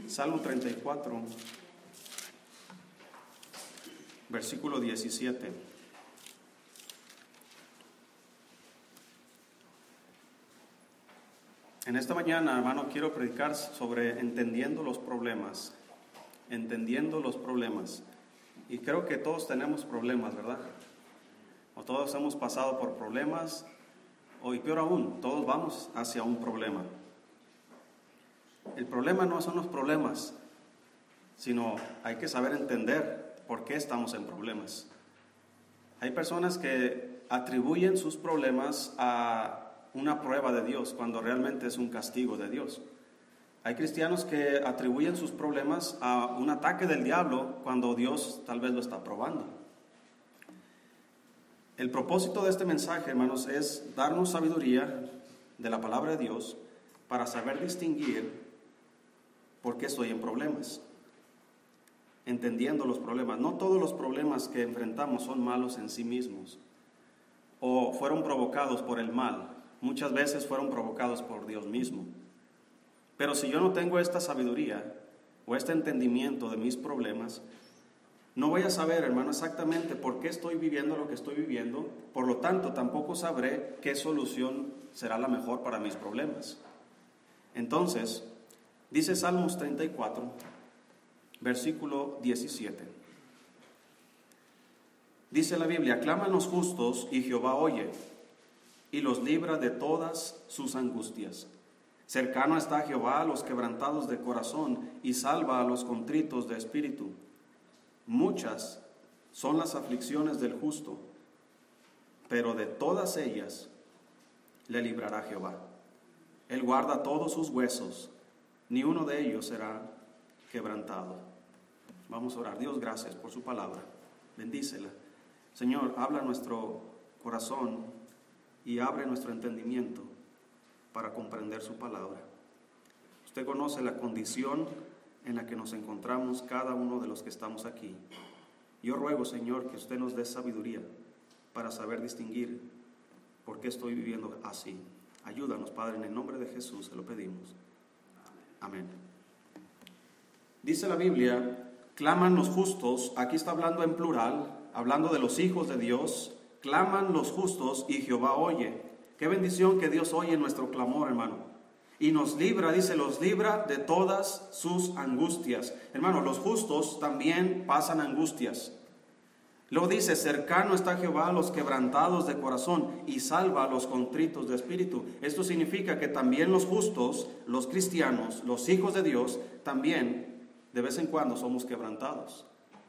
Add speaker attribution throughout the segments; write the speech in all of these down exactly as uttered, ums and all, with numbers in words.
Speaker 1: Salmo treinta y cuatro, versículo diecisiete. En esta mañana, hermano, quiero predicar sobre entendiendo los problemas, entendiendo los problemas. Y creo que todos tenemos problemas, ¿verdad? O todos hemos pasado por problemas, o y peor aún, todos vamos hacia un problema. El problema no son los problemas, sino hay que saber entender por qué estamos en problemas. Hay personas que atribuyen sus problemas a una prueba de Dios, cuando realmente es un castigo de Dios. Hay cristianos que atribuyen sus problemas a un ataque del diablo, cuando Dios tal vez lo está probando. El propósito de este mensaje, hermanos, es darnos sabiduría de la palabra de Dios para saber distinguir por qué estoy en problemas, entendiendo los problemas. No todos los problemas que enfrentamos son malos en sí mismos o fueron provocados por el mal. Muchas veces fueron provocados por Dios mismo. Pero si yo no tengo esta sabiduría o este entendimiento de mis problemas, no voy a saber, hermano, exactamente por qué estoy viviendo lo que estoy viviendo. Por lo tanto, tampoco sabré qué solución será la mejor para mis problemas. Entonces, dice Salmos treinta y cuatro, versículo diecisiete. Dice la Biblia: claman los justos y Jehová oye, y los libra de todas sus angustias. Cercano está Jehová a los quebrantados de corazón, y salva a los contritos de espíritu. Muchas son las aflicciones del justo, pero de todas ellas le librará Jehová. Él guarda todos sus huesos, ni uno de ellos será quebrantado. Vamos a orar. Dios, gracias por su palabra. Bendícela. Señor, habla nuestro corazón y abre nuestro entendimiento para comprender su palabra. Usted conoce la condición en la que nos encontramos cada uno de los que estamos aquí. Yo ruego, Señor, que usted nos dé sabiduría para saber distinguir por qué estoy viviendo así. Ayúdanos, Padre, en el nombre de Jesús, se lo pedimos. Amén. Dice la Biblia, claman los justos. Aquí está hablando en plural, hablando de los hijos de Dios. Claman los justos y Jehová oye. Qué bendición que Dios oye nuestro clamor, hermano. Y nos libra, dice, los libra de todas sus angustias. Hermano, los justos también pasan angustias. Luego dice, cercano está Jehová a los quebrantados de corazón y salva a los contritos de espíritu. Esto significa que también los justos, los cristianos, los hijos de Dios, también de vez en cuando somos quebrantados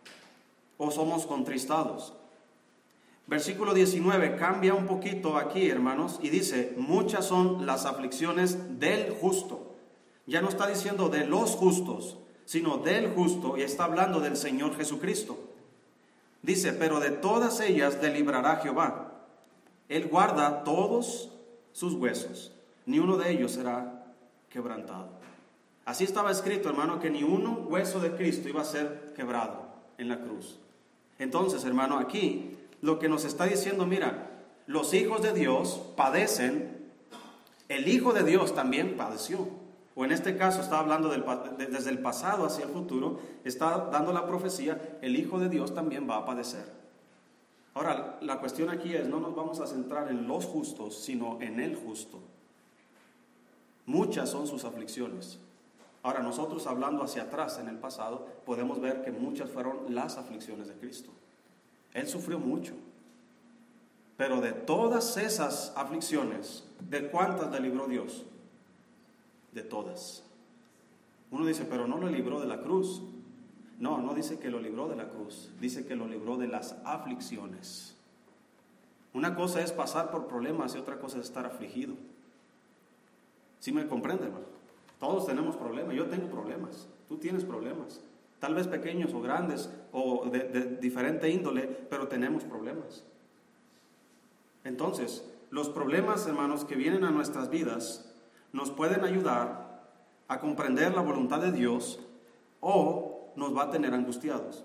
Speaker 1: o somos contristados. Versículo diecinueve cambia un poquito aquí, hermanos, y dice, muchas son las aflicciones del justo. Ya no está diciendo de los justos, sino del justo, y está hablando del Señor Jesucristo. Dice, pero de todas ellas le librará Jehová. Él guarda todos sus huesos, ni uno de ellos será quebrantado. Así estaba escrito, hermano, que ni un hueso de Cristo iba a ser quebrado en la cruz. Entonces, hermano, aquí lo que nos está diciendo, mira, los hijos de Dios padecen, el Hijo de Dios también padeció. O en este caso está hablando del, de, desde el pasado hacia el futuro, está dando la profecía, el Hijo de Dios también va a padecer. Ahora, la cuestión aquí es, no nos vamos a centrar en los justos, sino en el justo. Muchas son sus aflicciones. Ahora, nosotros hablando hacia atrás en el pasado, podemos ver que muchas fueron las aflicciones de Cristo. Él sufrió mucho, pero de todas esas aflicciones, ¿de cuántas le libró Dios? De todas. Uno dice, pero no lo libró de la cruz. No, no dice que lo libró de la cruz, dice que lo libró de las aflicciones. Una cosa es pasar por problemas y otra cosa es estar afligido. ¿Sí me comprende, hermano? Todos tenemos problemas, yo tengo problemas, tú tienes problemas. Tal vez pequeños o grandes o de, de diferente índole, pero tenemos problemas. Entonces, los problemas, hermanos, que vienen a nuestras vidas nos pueden ayudar a comprender la voluntad de Dios o nos va a tener angustiados.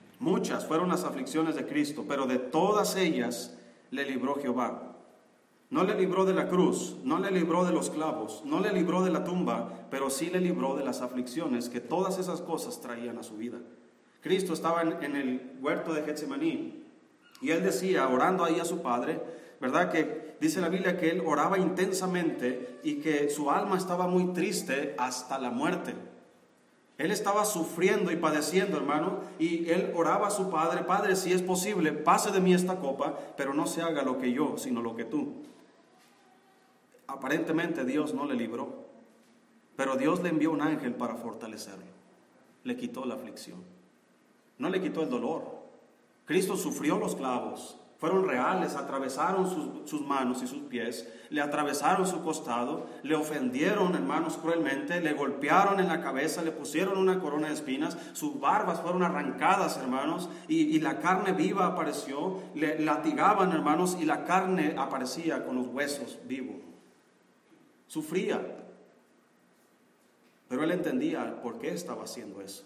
Speaker 1: Muchas fueron las aflicciones de Cristo, pero de todas ellas le libró Jehová. No le libró de la cruz, no le libró de los clavos, no le libró de la tumba, pero sí le libró de las aflicciones que todas esas cosas traían a su vida. Cristo estaba en, en el huerto de Getsemaní y él decía, orando ahí a su Padre, ¿verdad? Que dice la Biblia que él oraba intensamente y que su alma estaba muy triste hasta la muerte. Él estaba sufriendo y padeciendo, hermano, y él oraba a su Padre, Padre, si es posible, pase de mí esta copa, pero no se haga lo que yo, sino lo que tú. Aparentemente Dios no le libró, pero Dios le envió un ángel para fortalecerlo. Le quitó la aflicción, no le quitó el dolor. Cristo sufrió los clavos, fueron reales, atravesaron sus, sus manos y sus pies, le atravesaron su costado, le ofendieron, hermanos, cruelmente, le golpearon en la cabeza, le pusieron una corona de espinas, sus barbas fueron arrancadas, hermanos, y, y la carne viva apareció, le latigaban, hermanos, y la carne aparecía con los huesos vivos. Sufría, pero él entendía por qué estaba haciendo eso.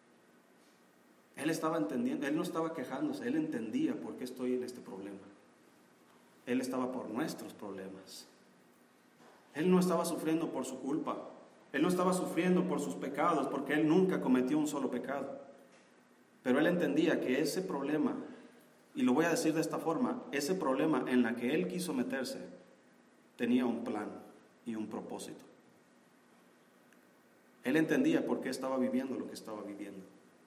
Speaker 1: Él estaba entendiendo, él no estaba quejándose, él entendía por qué estoy en este problema. Él estaba por nuestros problemas. Él no estaba sufriendo por su culpa, él no estaba sufriendo por sus pecados, porque él nunca cometió un solo pecado. Pero él entendía que ese problema, y lo voy a decir de esta forma, ese problema en la que él quiso meterse, tenía un plan y un propósito. Él entendía por qué estaba viviendo lo que estaba viviendo.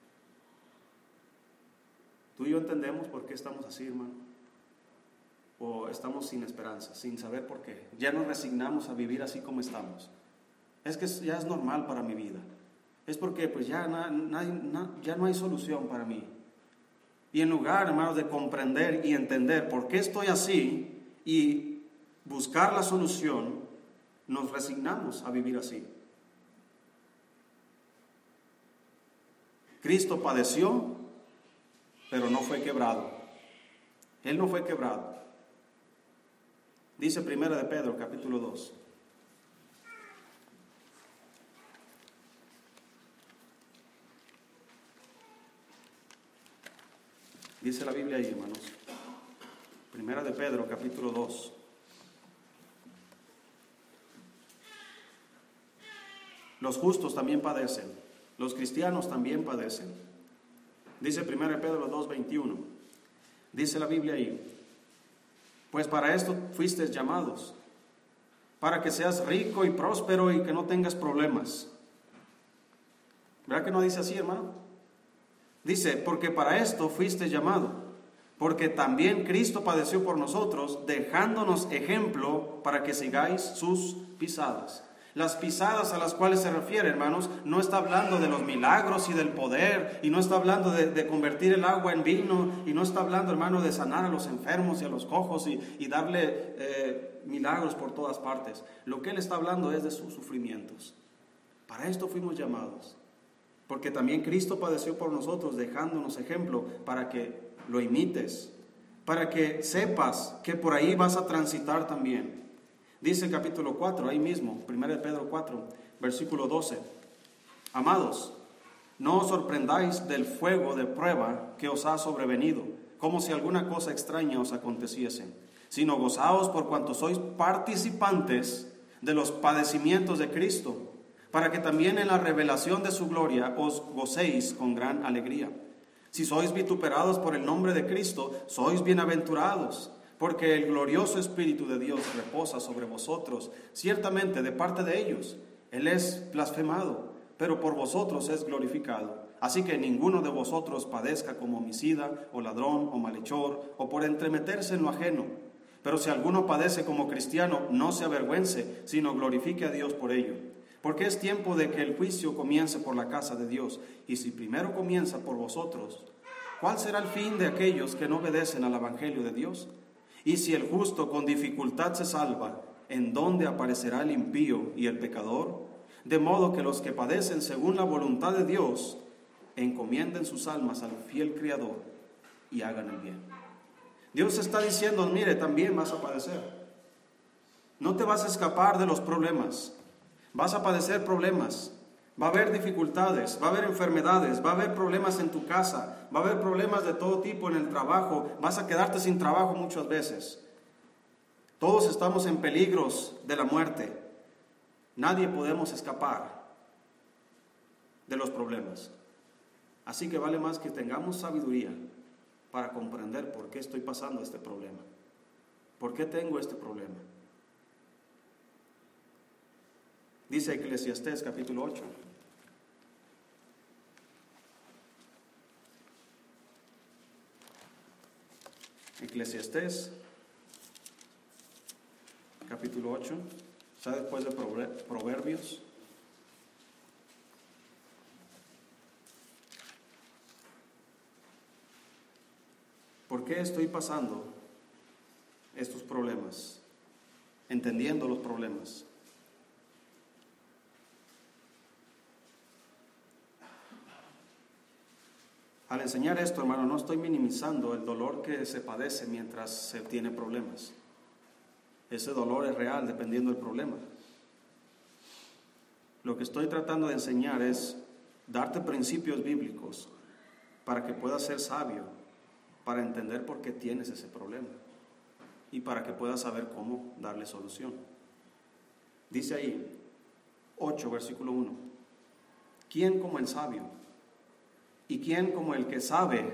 Speaker 1: ¿Tú y yo entendemos por qué estamos así, hermano? ¿O estamos sin esperanza, sin saber por qué? Ya nos resignamos a vivir así como estamos. Es que ya es normal para mi vida. Es porque pues ya, na, na, na, ya no hay solución para mí. Y en lugar, hermanos, de comprender y entender por qué estoy así y buscar la solución, nos resignamos a vivir así. Cristo padeció, pero no fue quebrado. Él no fue quebrado. Dice Primera de Pedro, capítulo dos. Dice la Biblia ahí, hermanos. Primera de Pedro, capítulo dos. Los justos también padecen, los cristianos también padecen. Dice primera de Pedro dos, veintiuno. Dice la Biblia ahí, pues para esto fuisteis llamados, para que seas rico y próspero y que no tengas problemas. ¿Verdad que no dice así, hermano? Dice, porque para esto fuiste llamado, porque también Cristo padeció por nosotros, dejándonos ejemplo para que sigáis sus pisadas. Las pisadas a las cuales se refiere, hermanos, no está hablando de los milagros y del poder, y no está hablando de, de convertir el agua en vino, y no está hablando, hermano, de sanar a los enfermos y a los cojos y, y darle eh, milagros por todas partes. Lo que él está hablando es de sus sufrimientos. Para esto fuimos llamados, porque también Cristo padeció por nosotros, dejándonos ejemplo para que lo imites, para que sepas que por ahí vas a transitar también. Dice el capítulo cuatro, ahí mismo, primera de Pedro cuatro, versículo doce. Amados, no os sorprendáis del fuego de prueba que os ha sobrevenido, como si alguna cosa extraña os aconteciese, sino gozaos por cuanto sois participantes de los padecimientos de Cristo, para que también en la revelación de su gloria os gocéis con gran alegría. Si sois vituperados por el nombre de Cristo, sois bienaventurados, porque el glorioso Espíritu de Dios reposa sobre vosotros. Ciertamente de parte de ellos Él es blasfemado, pero por vosotros es glorificado. Así que ninguno de vosotros padezca como homicida, o ladrón, o malhechor, o por entremeterse en lo ajeno. Pero si alguno padece como cristiano, no se avergüence, sino glorifique a Dios por ello. Porque es tiempo de que el juicio comience por la casa de Dios. Y si primero comienza por vosotros, ¿cuál será el fin de aquellos que no obedecen al evangelio de Dios? Y si el justo con dificultad se salva, ¿en dónde aparecerá el impío y el pecador? De modo que los que padecen según la voluntad de Dios, encomienden sus almas al fiel Criador y hagan el bien. Dios está diciendo, mire, también vas a padecer. No te vas a escapar de los problemas. Vas a padecer problemas. Va a haber dificultades, va a haber enfermedades, va a haber problemas en tu casa, va a haber problemas de todo tipo en el trabajo, vas a quedarte sin trabajo muchas veces. Todos estamos en peligros de la muerte. Nadie podemos escapar de los problemas. Así que vale más que tengamos sabiduría para comprender por qué estoy pasando este problema. ¿Por qué tengo este problema? Dice Eclesiastés capítulo ocho. Eclesiastés capítulo ocho, está después de Proverbios. ¿Por qué estoy pasando estos problemas? Entendiendo los problemas. Al enseñar esto, hermano, no estoy minimizando el dolor que se padece mientras se tiene problemas. Ese dolor es real dependiendo del problema. Lo que estoy tratando de enseñar es darte principios bíblicos para que puedas ser sabio, para entender por qué tienes ese problema y para que puedas saber cómo darle solución. Dice ahí, ocho, versículo uno. ¿Quién como el sabio? ¿Y quién como el que sabe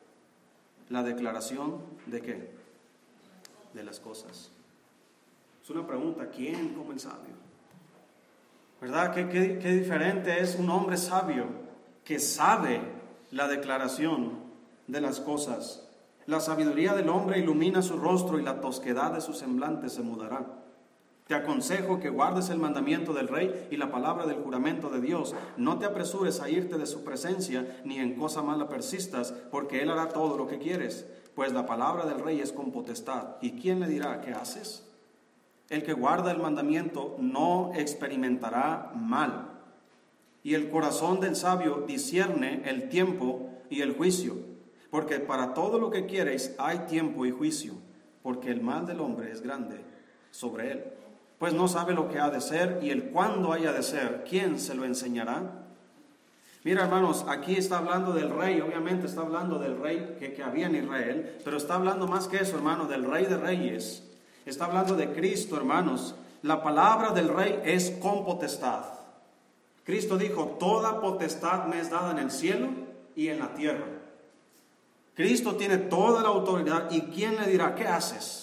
Speaker 1: la declaración de qué? De las cosas. Es una pregunta, ¿quién como el sabio? ¿Verdad? ¿Qué, qué, qué diferente es un hombre sabio que sabe la declaración de las cosas? La sabiduría del hombre ilumina su rostro y la tosquedad de su semblante se mudará. Te aconsejo que guardes el mandamiento del rey y la palabra del juramento de Dios. No te apresures a irte de su presencia, ni en cosa mala persistas, porque él hará todo lo que quieres. Pues la palabra del rey es con potestad. ¿Y quién le dirá qué haces? El que guarda el mandamiento no experimentará mal. Y el corazón del sabio discierne el tiempo y el juicio. Porque para todo lo que quieres hay tiempo y juicio. Porque el mal del hombre es grande sobre él. Pues no sabe lo que ha de ser y el cuándo haya de ser. ¿Quién se lo enseñará? Mira, hermanos, aquí está hablando del rey. Obviamente está hablando del rey que, que había en Israel. Pero está hablando más que eso, hermano, del rey de reyes. Está hablando de Cristo, hermanos. La palabra del rey es con potestad. Cristo dijo, toda potestad me es dada en el cielo y en la tierra. Cristo tiene toda la autoridad y ¿quién le dirá qué haces?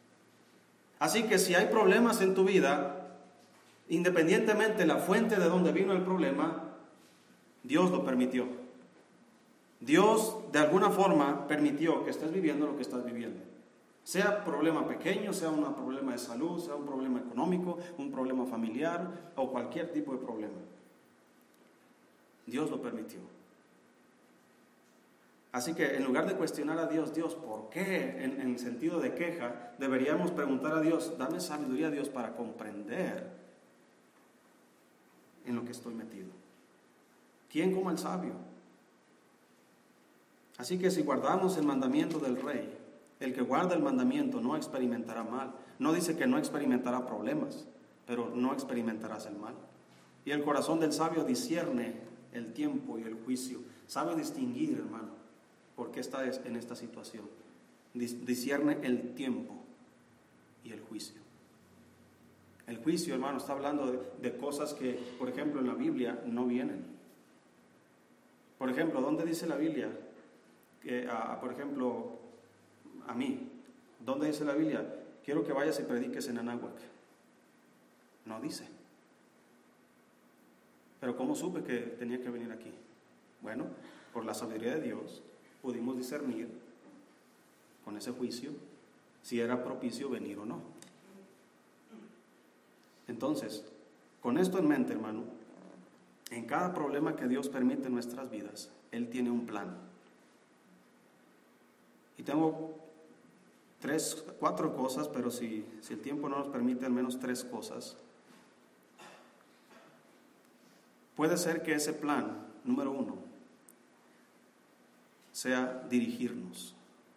Speaker 1: Así que si hay problemas en tu vida, independientemente de la fuente de donde vino el problema, Dios lo permitió. Dios de alguna forma permitió que estés viviendo lo que estás viviendo. Sea problema pequeño, sea un problema de salud, sea un problema económico, un problema familiar o cualquier tipo de problema. Dios lo permitió. Así que en lugar de cuestionar a Dios, Dios, ¿por qué? En, en sentido de queja, deberíamos preguntar a Dios, dame sabiduría, Dios, para comprender en lo que estoy metido. ¿Quién como el sabio? Así que si guardamos el mandamiento del rey, el que guarda el mandamiento no experimentará mal. No dice que no experimentará problemas, pero no experimentarás el mal. Y el corazón del sabio discierne el tiempo y el juicio. Sabe distinguir, hermano, por qué está en esta situación. Discierne el tiempo y el juicio. El juicio, hermano, está hablando de, de cosas que, por ejemplo, en la Biblia no vienen. Por ejemplo, ¿dónde dice la Biblia? Que, a, por ejemplo, a mí, ¿dónde dice la Biblia? Quiero que vayas y prediques en Anáhuac. No dice. Pero ¿cómo supe que tenía que venir aquí? Bueno, por la sabiduría de Dios pudimos discernir con ese juicio si era propicio venir o no. Entonces, con esto en mente, hermano, en cada problema que Dios permite en nuestras vidas, Él tiene un plan. Y tengo tres, cuatro cosas, pero si, si el tiempo no nos permite, al menos tres cosas. Puede ser que ese plan, número uno, sea dirigirnos.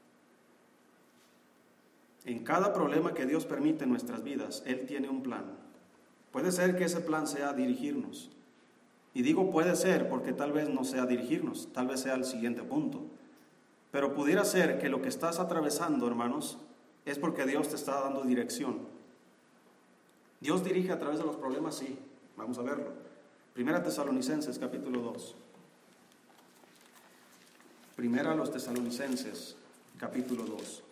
Speaker 1: En cada problema que Dios permite en nuestras vidas, Él tiene un plan. Puede ser que ese plan sea dirigirnos. Y digo puede ser porque tal vez no sea dirigirnos, tal vez sea el siguiente punto. Pero pudiera ser que lo que estás atravesando, hermanos, es porque Dios te está dando dirección. Dios dirige a través de los problemas, sí. Vamos a verlo. Primera Tesalonicenses, capítulo dos. Primera a los Tesalonicenses, capítulo dos.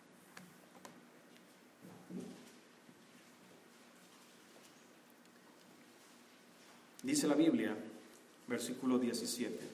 Speaker 1: Dice la Biblia, versículo diecisiete.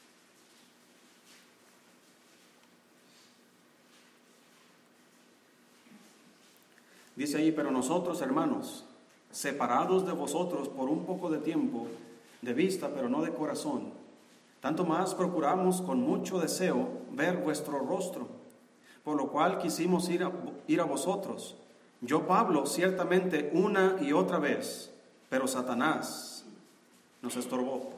Speaker 1: Dice allí: pero nosotros, hermanos, separados de vosotros por un poco de tiempo, de vista, pero no de corazón, tanto más procuramos con mucho deseo ver vuestro rostro, por lo cual quisimos ir a, ir a vosotros. Yo, Pablo, ciertamente una y otra vez, pero Satanás nos estorbó.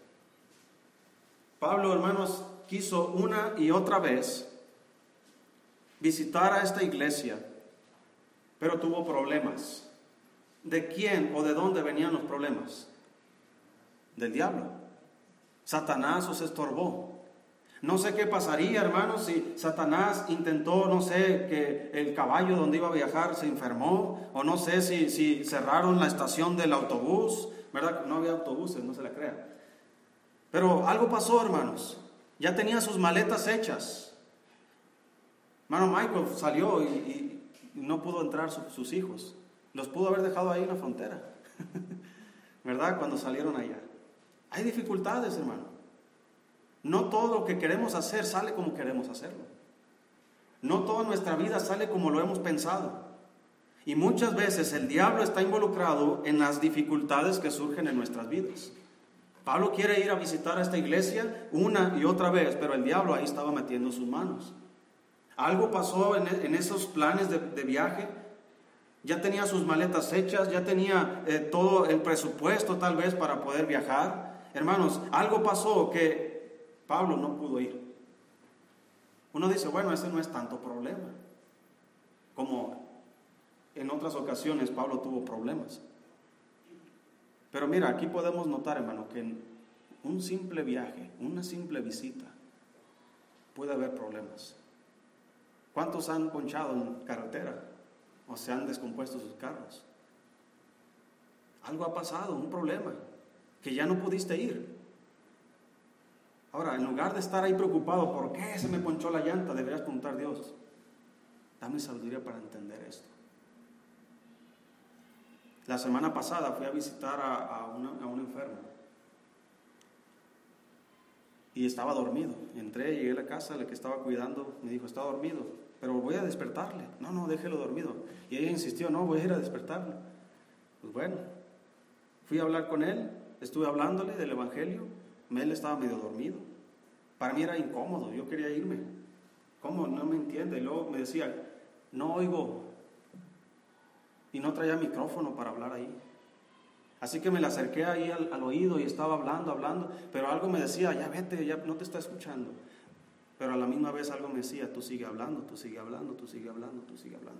Speaker 1: Pablo, hermanos, quiso una y otra vez visitar a esta iglesia, pero tuvo problemas. ¿De quién o de dónde venían los problemas? Del diablo. Satanás os estorbó. No sé qué pasaría, hermanos, si Satanás intentó, no sé, que el caballo donde iba a viajar se enfermó, o no sé si, si cerraron la estación del autobús, ¿verdad? No había autobuses, no se la crean. Pero algo pasó, hermanos. Ya tenía sus maletas hechas. Hermano Michael salió y, y no pudo entrar su, sus hijos. Los pudo haber dejado ahí en la frontera. ¿Verdad? Cuando salieron allá. Hay dificultades, hermano. No todo lo que queremos hacer sale como queremos hacerlo. No toda nuestra vida sale como lo hemos pensado. Y muchas veces el diablo está involucrado en las dificultades que surgen en nuestras vidas. Pablo quiere ir a visitar a esta iglesia una y otra vez, pero el diablo ahí estaba metiendo sus manos. Algo pasó en, en esos planes de, de viaje. Ya tenía sus maletas hechas, ya tenía eh, todo el presupuesto tal vez para poder viajar. Hermanos, algo pasó que Pablo no pudo ir. Uno dice, bueno, ese no es tanto problema. Como en otras ocasiones Pablo tuvo problemas. Pero mira, aquí podemos notar, hermano, que en un simple viaje, una simple visita, puede haber problemas. ¿Cuántos han ponchado en carretera o se han descompuesto sus carros? Algo ha pasado, un problema, que ya no pudiste ir. Ahora, en lugar de estar ahí preocupado, ¿por qué se me ponchó la llanta? Deberías preguntar a Dios, dame sabiduría para entender esto. La semana pasada fui a visitar a, a, una, a un enfermo y estaba dormido. Entré, llegué a la casa, la que estaba cuidando me dijo, está dormido, pero voy a despertarle. No, no, déjelo dormido. Y ella insistió, no, voy a ir a despertarlo. Pues bueno, fui a hablar con él, estuve hablándole del evangelio. Él estaba medio dormido. Para mí era incómodo, yo quería irme. ¿Cómo? No me entiende. Y luego me decía, no oigo. Y no traía micrófono para hablar ahí. Así que me le acerqué ahí al, al oído y estaba hablando, hablando, pero algo me decía, ya vete, ya no te está escuchando. Pero a la misma vez algo me decía, tú sigue hablando, tú sigue hablando, tú sigue hablando, tú sigue hablando.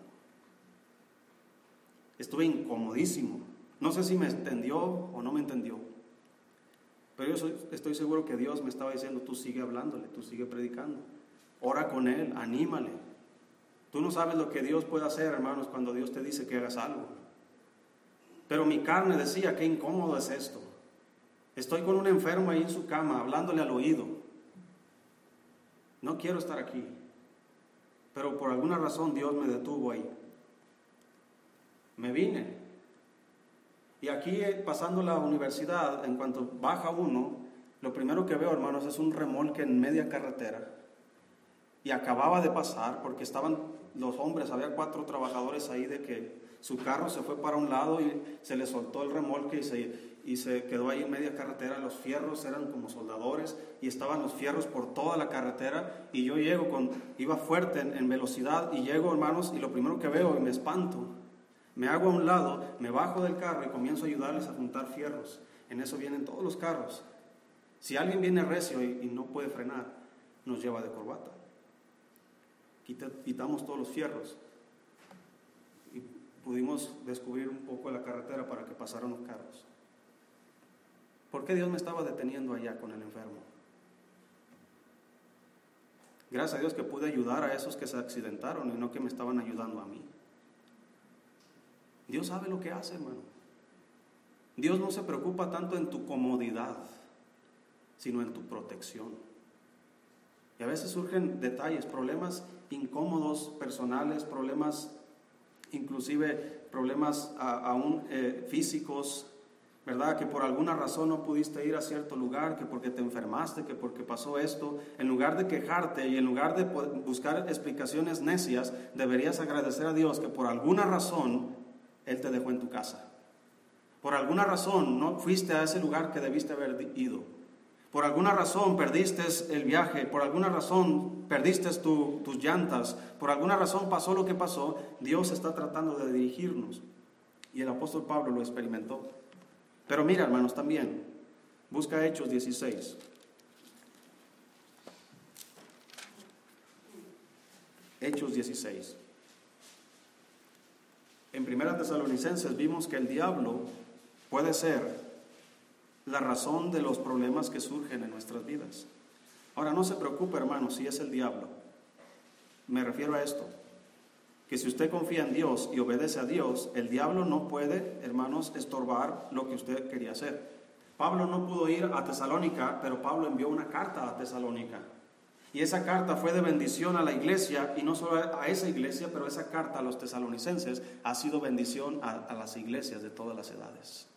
Speaker 1: Estuve incomodísimo. No sé si me entendió o no me entendió. Pero yo soy, estoy seguro que Dios me estaba diciendo, tú sigue hablándole, tú sigue predicando. Ora con Él, anímale. Tú no sabes lo que Dios puede hacer, hermanos, cuando Dios te dice que hagas algo. Pero mi carne decía, qué incómodo es esto. Estoy con un enfermo ahí en su cama, hablándole al oído. No quiero estar aquí. Pero por alguna razón Dios me detuvo ahí. Me vine. Y aquí, pasando la universidad, en cuanto baja uno, lo primero que veo, hermanos, es un remolque en media carretera. Y acababa de pasar, porque estaban los hombres, había cuatro trabajadores ahí, de que su carro se fue para un lado y se le soltó el remolque y se, y se quedó ahí en media carretera. Los fierros eran como soldadores y estaban los fierros por toda la carretera. Y yo llego, con, iba fuerte en, en velocidad y llego, hermanos, y lo primero que veo y me espanto. Me hago a un lado, me bajo del carro y comienzo a ayudarles a juntar fierros. En eso vienen todos los carros. Si alguien viene recio y, y no puede frenar, nos lleva de corbata. Quita, quitamos todos los fierros y pudimos descubrir un poco la carretera para que pasaran los carros. ¿Por qué Dios me estaba deteniendo allá con el enfermo? Gracias a Dios que pude ayudar a esos que se accidentaron y no que me estaban ayudando a mí. Dios sabe lo que hace, hermano. Dios no se preocupa tanto en tu comodidad, sino en tu protección. Y a veces surgen detalles, problemas incómodos, personales, problemas, inclusive problemas a, aún eh, físicos, ¿verdad? Que por alguna razón no pudiste ir a cierto lugar, que porque te enfermaste, que porque pasó esto. En lugar de quejarte y en lugar de buscar explicaciones necias, deberías agradecer a Dios que por alguna razón Él te dejó en tu casa. Por alguna razón no fuiste a ese lugar que debiste haber ido. Por alguna razón perdiste el viaje, por alguna razón perdiste tu, tus llantas, por alguna razón pasó lo que pasó. Dios está tratando de dirigirnos. Y el apóstol Pablo lo experimentó. Pero mira, hermanos, también, busca Hechos dieciséis. Hechos dieciséis. En Primera Tesalonicenses vimos que el diablo puede ser la razón de los problemas que surgen en nuestras vidas. Ahora, no se preocupe, hermano, si es el diablo. Me refiero a esto, que si usted confía en Dios y obedece a Dios, el diablo no puede, hermanos, estorbar lo que usted quería hacer. Pablo no pudo ir a Tesalónica, pero Pablo envió una carta a Tesalónica. Y esa carta fue de bendición a la iglesia, y no solo a esa iglesia, pero esa carta a los tesalonicenses ha sido bendición a, a las iglesias de todas las edades.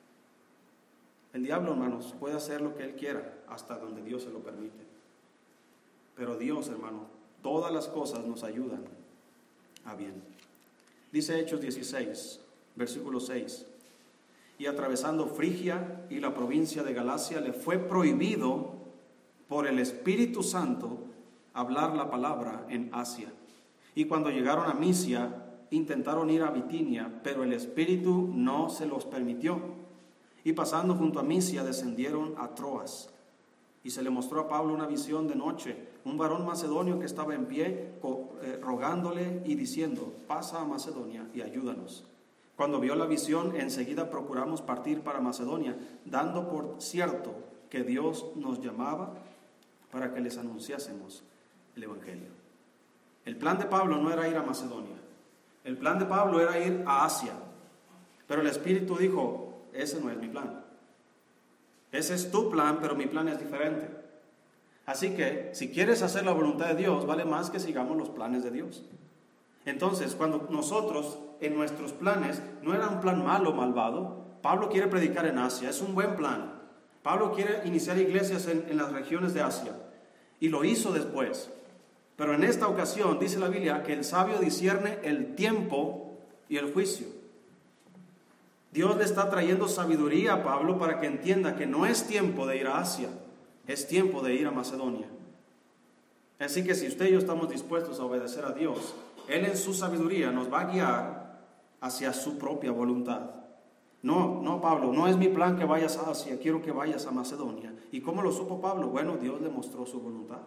Speaker 1: El diablo, hermanos, puede hacer lo que él quiera, hasta donde Dios se lo permite. Pero Dios, hermano, todas las cosas nos ayudan a bien. Dice Hechos dieciséis, versículo seis. Y atravesando Frigia y la provincia de Galacia, le fue prohibido por el Espíritu Santo hablar la palabra en Asia. Y cuando llegaron a Misia, intentaron ir a Bitinia, pero el Espíritu no se los permitió. Y pasando junto a Misia, descendieron a Troas. Y se le mostró a Pablo una visión de noche, un varón macedonio que estaba en pie, eh, rogándole y diciendo: pasa a Macedonia y ayúdanos. Cuando vio la visión, enseguida procuramos partir para Macedonia, dando por cierto que Dios nos llamaba para que les anunciásemos el Evangelio. El plan de Pablo no era ir a Macedonia. El plan de Pablo era ir a Asia. Pero el Espíritu dijo: ese no es mi plan. Ese es tu plan, pero mi plan es diferente. Así que, si quieres hacer la voluntad de Dios, vale más que sigamos los planes de Dios. Entonces, cuando nosotros, en nuestros planes, no era un plan malo o malvado, Pablo quiere predicar en Asia, es un buen plan. Pablo quiere iniciar iglesias en, en las regiones de Asia, y lo hizo después. Pero en esta ocasión, dice la Biblia, que el sabio discierne el tiempo y el juicio. Dios le está trayendo sabiduría a Pablo para que entienda que no es tiempo de ir a Asia, es tiempo de ir a Macedonia. Así que si usted y yo estamos dispuestos a obedecer a Dios, Él en su sabiduría nos va a guiar hacia su propia voluntad. No, no, Pablo, no es mi plan que vayas a Asia, quiero que vayas a Macedonia. ¿Y cómo lo supo Pablo? Bueno, Dios le mostró su voluntad.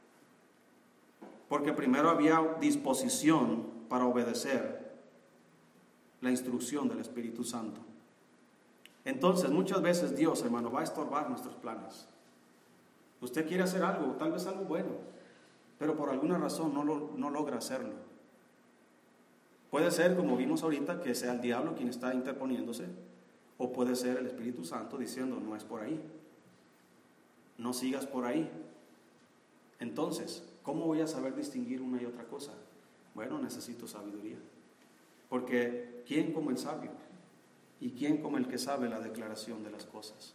Speaker 1: Porque primero había disposición para obedecer la instrucción del Espíritu Santo. Entonces, muchas veces Dios, hermano, va a estorbar nuestros planes. Usted quiere hacer algo, tal vez algo bueno, pero por alguna razón no, lo, no logra hacerlo. Puede ser, como vimos ahorita, que sea el diablo quien está interponiéndose, o puede ser el Espíritu Santo diciendo: no es por ahí, no sigas por ahí. Entonces, ¿cómo voy a saber distinguir una y otra cosa? Bueno, necesito sabiduría. Porque ¿quién como el sabio? ¿Y quién como el que sabe la declaración de las cosas?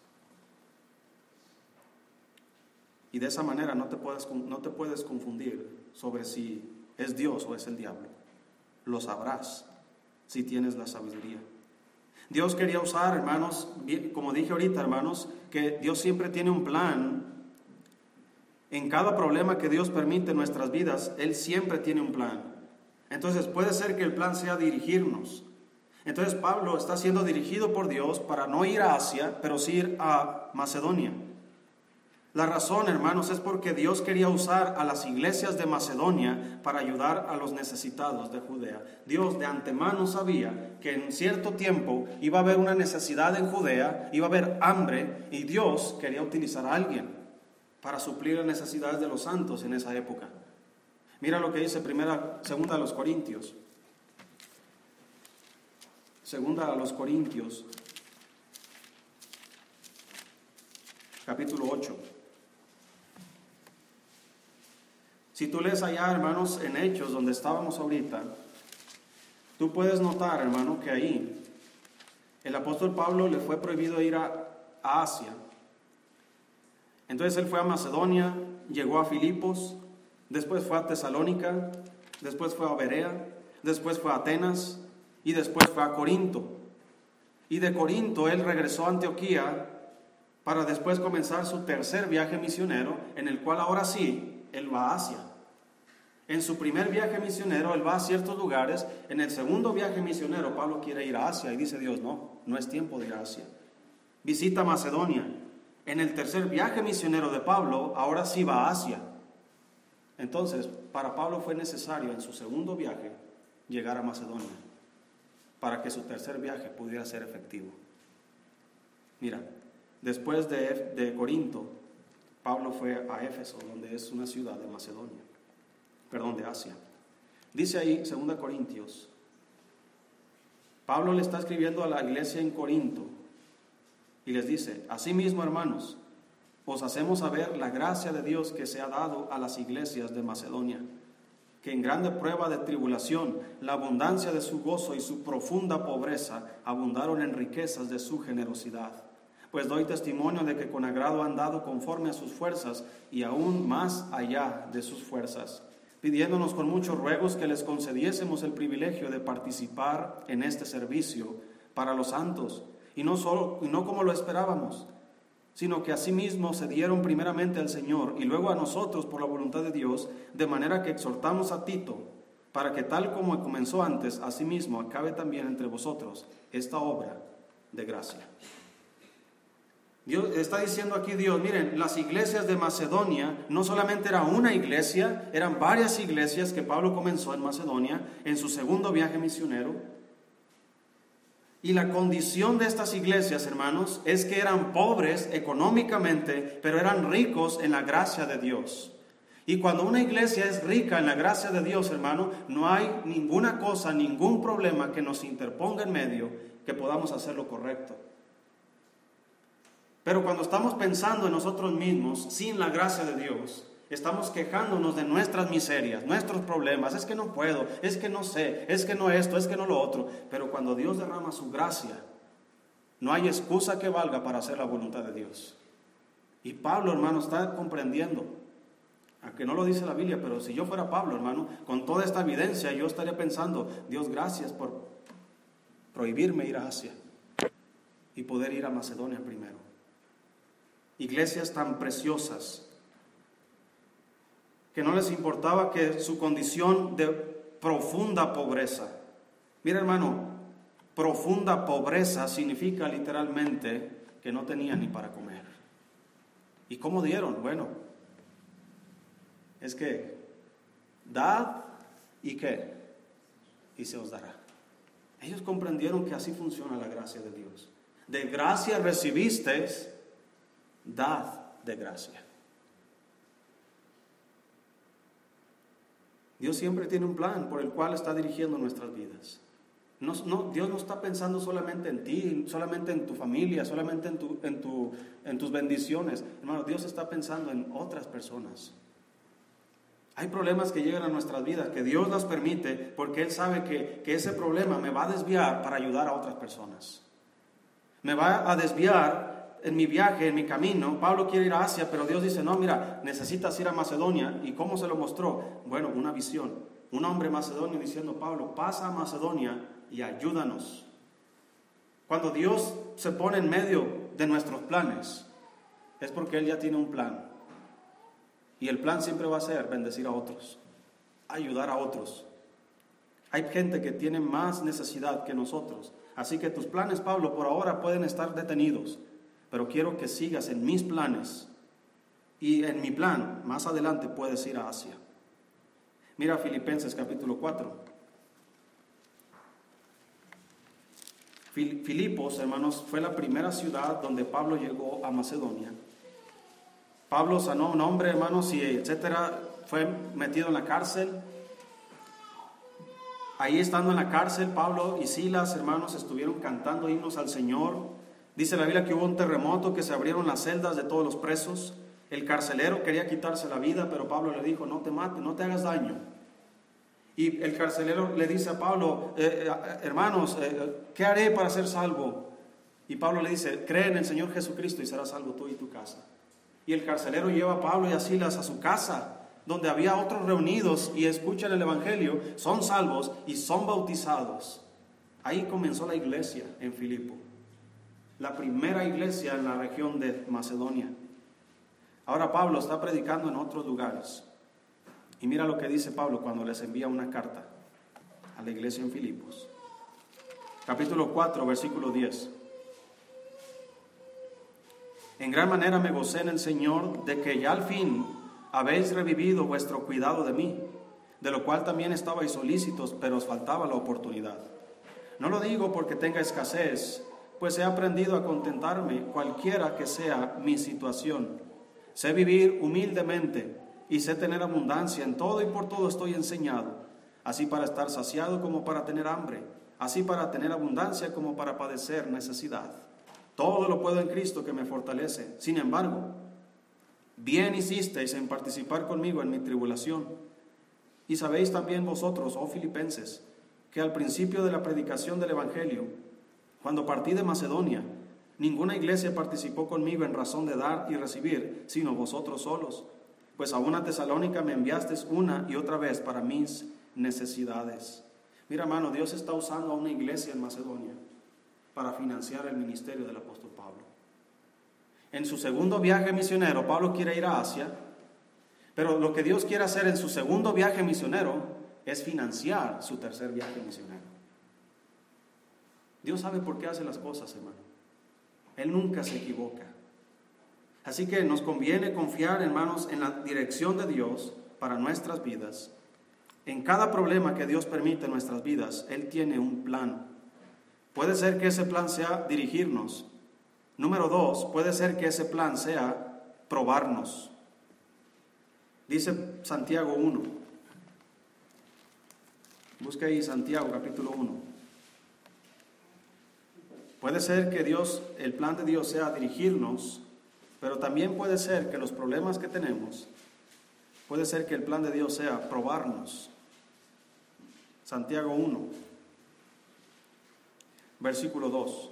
Speaker 1: Y de esa manera no te puedes, no te puedes confundir sobre si es Dios o es el diablo. Lo sabrás si tienes la sabiduría. Dios quería usar, hermanos, como dije ahorita, hermanos, que Dios siempre tiene un plan. En cada problema que Dios permite en nuestras vidas, Él siempre tiene un plan. Entonces puede ser que el plan sea dirigirnos. Entonces Pablo está siendo dirigido por Dios para no ir a Asia, pero sí ir a Macedonia. La razón, hermanos, es porque Dios quería usar a las iglesias de Macedonia para ayudar a los necesitados de Judea. Dios de antemano sabía que en cierto tiempo iba a haber una necesidad en Judea, iba a haber hambre, y Dios quería utilizar a alguien para suplir las necesidades de los santos en esa época. Mira lo que dice primera, segunda a los Corintios. Segunda a los Corintios, capítulo ocho. Si tú lees allá, hermanos, en Hechos, donde estábamos ahorita, tú puedes notar, hermano, que ahí el apóstol Pablo le fue prohibido ir a, a Asia. Entonces él fue a Macedonia, llegó a Filipos, después fue a Tesalónica, después fue a Berea, después fue a Atenas y después fue a Corinto. Y de Corinto él regresó a Antioquía para después comenzar su tercer viaje misionero, en el cual ahora sí, él va a Asia. En su primer viaje misionero él va a ciertos lugares. En el segundo viaje misionero Pablo quiere ir a Asia y dice Dios, no, no es tiempo de ir a Asia. Visita Macedonia. En el tercer viaje misionero de Pablo, ahora sí va a Asia. Entonces, para Pablo fue necesario en su segundo viaje llegar a Macedonia para que su tercer viaje pudiera ser efectivo. Mira, después de, de Corinto, Pablo fue a Éfeso, donde es una ciudad de Macedonia. Perdón, de Asia. Dice ahí, segunda Corintios, Pablo le está escribiendo a la iglesia en Corinto y les dice, asimismo, hermanos, os hacemos saber la gracia de Dios que se ha dado a las iglesias de Macedonia, que en grande prueba de tribulación, la abundancia de su gozo y su profunda pobreza abundaron en riquezas de su generosidad. Pues doy testimonio de que con agrado han dado conforme a sus fuerzas y aún más allá de sus fuerzas, pidiéndonos con muchos ruegos que les concediésemos el privilegio de participar en este servicio para los santos, y no, solo, y no como lo esperábamos, sino que asimismo se dieron primeramente al Señor y luego a nosotros por la voluntad de Dios, de manera que exhortamos a Tito, para que tal como comenzó antes, asimismo acabe también entre vosotros esta obra de gracia. Dios está diciendo aquí Dios, miren, las iglesias de Macedonia no solamente era una iglesia, eran varias iglesias que Pablo comenzó en Macedonia en su segundo viaje misionero. Y la condición de estas iglesias, hermanos, es que eran pobres económicamente, pero eran ricos en la gracia de Dios. Y cuando una iglesia es rica en la gracia de Dios, hermano, no hay ninguna cosa, ningún problema que nos interponga en medio que podamos hacer lo correcto. Pero cuando estamos pensando en nosotros mismos, sin la gracia de Dios, estamos quejándonos de nuestras miserias, nuestros problemas, es que no puedo, es que no sé, es que no esto, es que no lo otro. Pero cuando Dios derrama su gracia, no hay excusa que valga para hacer la voluntad de Dios. Y Pablo, hermano, está comprendiendo, aunque no lo dice la Biblia, pero si yo fuera Pablo, hermano, con toda esta evidencia, yo estaría pensando, Dios, gracias por prohibirme ir a Asia y poder ir a Macedonia primero. Iglesias tan preciosas, que no les importaba que su condición de profunda pobreza. Mira, hermano, profunda pobreza significa literalmente que no tenían ni para comer. ¿Y cómo dieron? Bueno, es que dad y qué, y se os dará. Ellos comprendieron que así funciona la gracia de Dios. De gracia recibisteis, dad de gracia. Dios siempre tiene un plan por el cual está dirigiendo nuestras vidas. No, no, Dios no está pensando solamente en ti, solamente en tu familia, solamente en, tu, en, tu, en tus bendiciones. Hermano, Dios está pensando en otras personas. Hay problemas que llegan a nuestras vidas, que Dios las permite porque Él sabe que, que ese problema me va a desviar para ayudar a otras personas. Me va a desviar en mi viaje, en mi camino. Pablo quiere ir a Asia, pero Dios dice, no, mira, necesitas ir a Macedonia. ¿Y cómo se lo mostró? Bueno, una visión. Un hombre macedonio diciendo, Pablo, pasa a Macedonia y ayúdanos. Cuando Dios se pone en medio de nuestros planes, es porque Él ya tiene un plan. Y el plan siempre va a ser bendecir a otros, ayudar a otros. Hay gente que tiene más necesidad que nosotros. Así que tus planes, Pablo, por ahora pueden estar detenidos. Pero quiero que sigas en mis planes. Y en mi plan, más adelante puedes ir a Asia. Mira Filipenses capítulo cuatro. Filipos, hermanos, fue la primera ciudad donde Pablo llegó a Macedonia. Pablo sanó a un hombre, hermanos, y etcétera, fue metido en la cárcel. Ahí estando en la cárcel, Pablo y Silas, hermanos, estuvieron cantando himnos al Señor. Dice la Biblia que hubo un terremoto, que se abrieron las celdas de todos los presos. El carcelero quería quitarse la vida, pero Pablo le dijo, no te mates, no te hagas daño. Y el carcelero le dice a Pablo, eh, eh, hermanos, eh, ¿qué haré para ser salvo? Y Pablo le dice, cree en el Señor Jesucristo y serás salvo tú y tu casa. Y el carcelero lleva a Pablo y a Silas a su casa, donde había otros reunidos y escuchan el Evangelio, son salvos y son bautizados. Ahí comenzó la iglesia en Filipo, la primera iglesia en la región de Macedonia. Ahora Pablo está predicando en otros lugares. Y mira lo que dice Pablo cuando les envía una carta a la iglesia en Filipos. Capítulo cuatro, versículo diez. En gran manera me gocé en el Señor de que ya al fin habéis revivido vuestro cuidado de mí, de lo cual también estabais solícitos, pero os faltaba la oportunidad. No lo digo porque tenga escasez, pues he aprendido a contentarme cualquiera que sea mi situación. Sé vivir humildemente y sé tener abundancia en todo y por todo estoy enseñado, así para estar saciado como para tener hambre, así para tener abundancia como para padecer necesidad. Todo lo puedo en Cristo que me fortalece. Sin embargo, bien hicisteis en participar conmigo en mi tribulación. Y sabéis también vosotros, oh filipenses, que al principio de la predicación del Evangelio, cuando partí de Macedonia, ninguna iglesia participó conmigo en razón de dar y recibir, sino vosotros solos. Pues a una Tesalónica me enviasteis una y otra vez para mis necesidades. Mira, hermano, Dios está usando a una iglesia en Macedonia para financiar el ministerio del apóstol Pablo. En su segundo viaje misionero, Pablo quiere ir a Asia, pero lo que Dios quiere hacer en su segundo viaje misionero es financiar su tercer viaje misionero. Dios sabe por qué hace las cosas, hermano. Él nunca se equivoca. Así que nos conviene confiar, hermanos, en la dirección de Dios para nuestras vidas. En cada problema que Dios permite en nuestras vidas, Él tiene un plan. Puede ser que ese plan sea dirigirnos. Número dos, puede ser que ese plan sea probarnos. Dice Santiago uno. Busca ahí Santiago capítulo uno. Puede ser que Dios, el plan de Dios sea dirigirnos, pero también puede ser que los problemas que tenemos, puede ser que el plan de Dios sea probarnos. Santiago uno, versículo dos.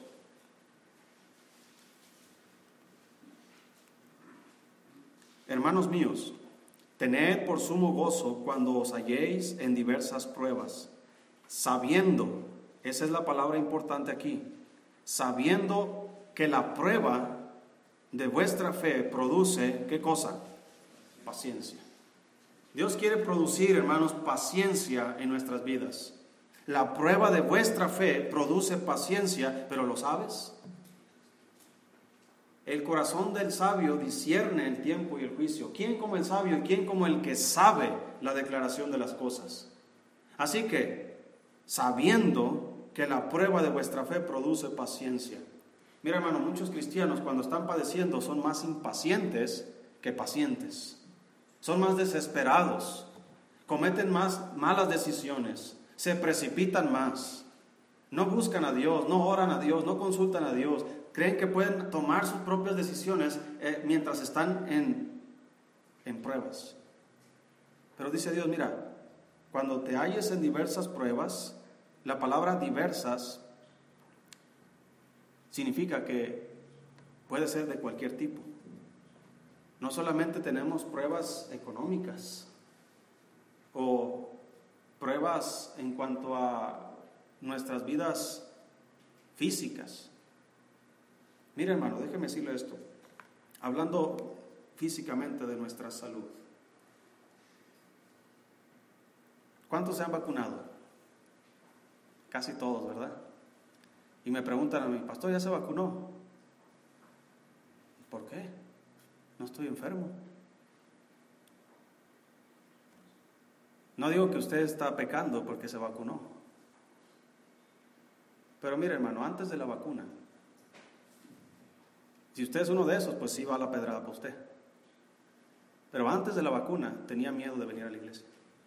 Speaker 1: Hermanos míos, tened por sumo gozo cuando os halléis en diversas pruebas, sabiendo, esa es la palabra importante aquí, sabiendo que la prueba de vuestra fe produce, ¿qué cosa? Paciencia. Dios quiere producir, hermanos, paciencia en nuestras vidas. La prueba de vuestra fe produce paciencia, pero ¿lo sabes? El corazón del sabio discierne el tiempo y el juicio. ¿Quién como el sabio y quién como el que sabe la declaración de las cosas? Así que, sabiendo que la prueba de vuestra fe produce paciencia. Mira, hermano, muchos cristianos cuando están padeciendo son más impacientes que pacientes. Son más desesperados, cometen más malas decisiones, se precipitan más, no buscan a Dios, no oran a Dios, no consultan a Dios, creen que pueden tomar sus propias decisiones eh, mientras están en, en pruebas. Pero dice Dios, mira, cuando te halles en diversas pruebas, la palabra diversas significa que puede ser de cualquier tipo. No solamente tenemos pruebas económicas o pruebas en cuanto a nuestras vidas físicas. Mira, hermano, déjeme decirle esto, hablando físicamente de nuestra salud. ¿Cuántos se han vacunado? Casi todos, ¿verdad? Y me preguntan a mí, pastor, ¿ya se vacunó? ¿Por qué? No estoy enfermo. No digo que usted está pecando porque se vacunó. Pero mire, hermano, antes de la vacuna, si usted es uno de esos, pues sí va la pedrada para usted. Pero antes de la vacuna tenía miedo de venir a la iglesia.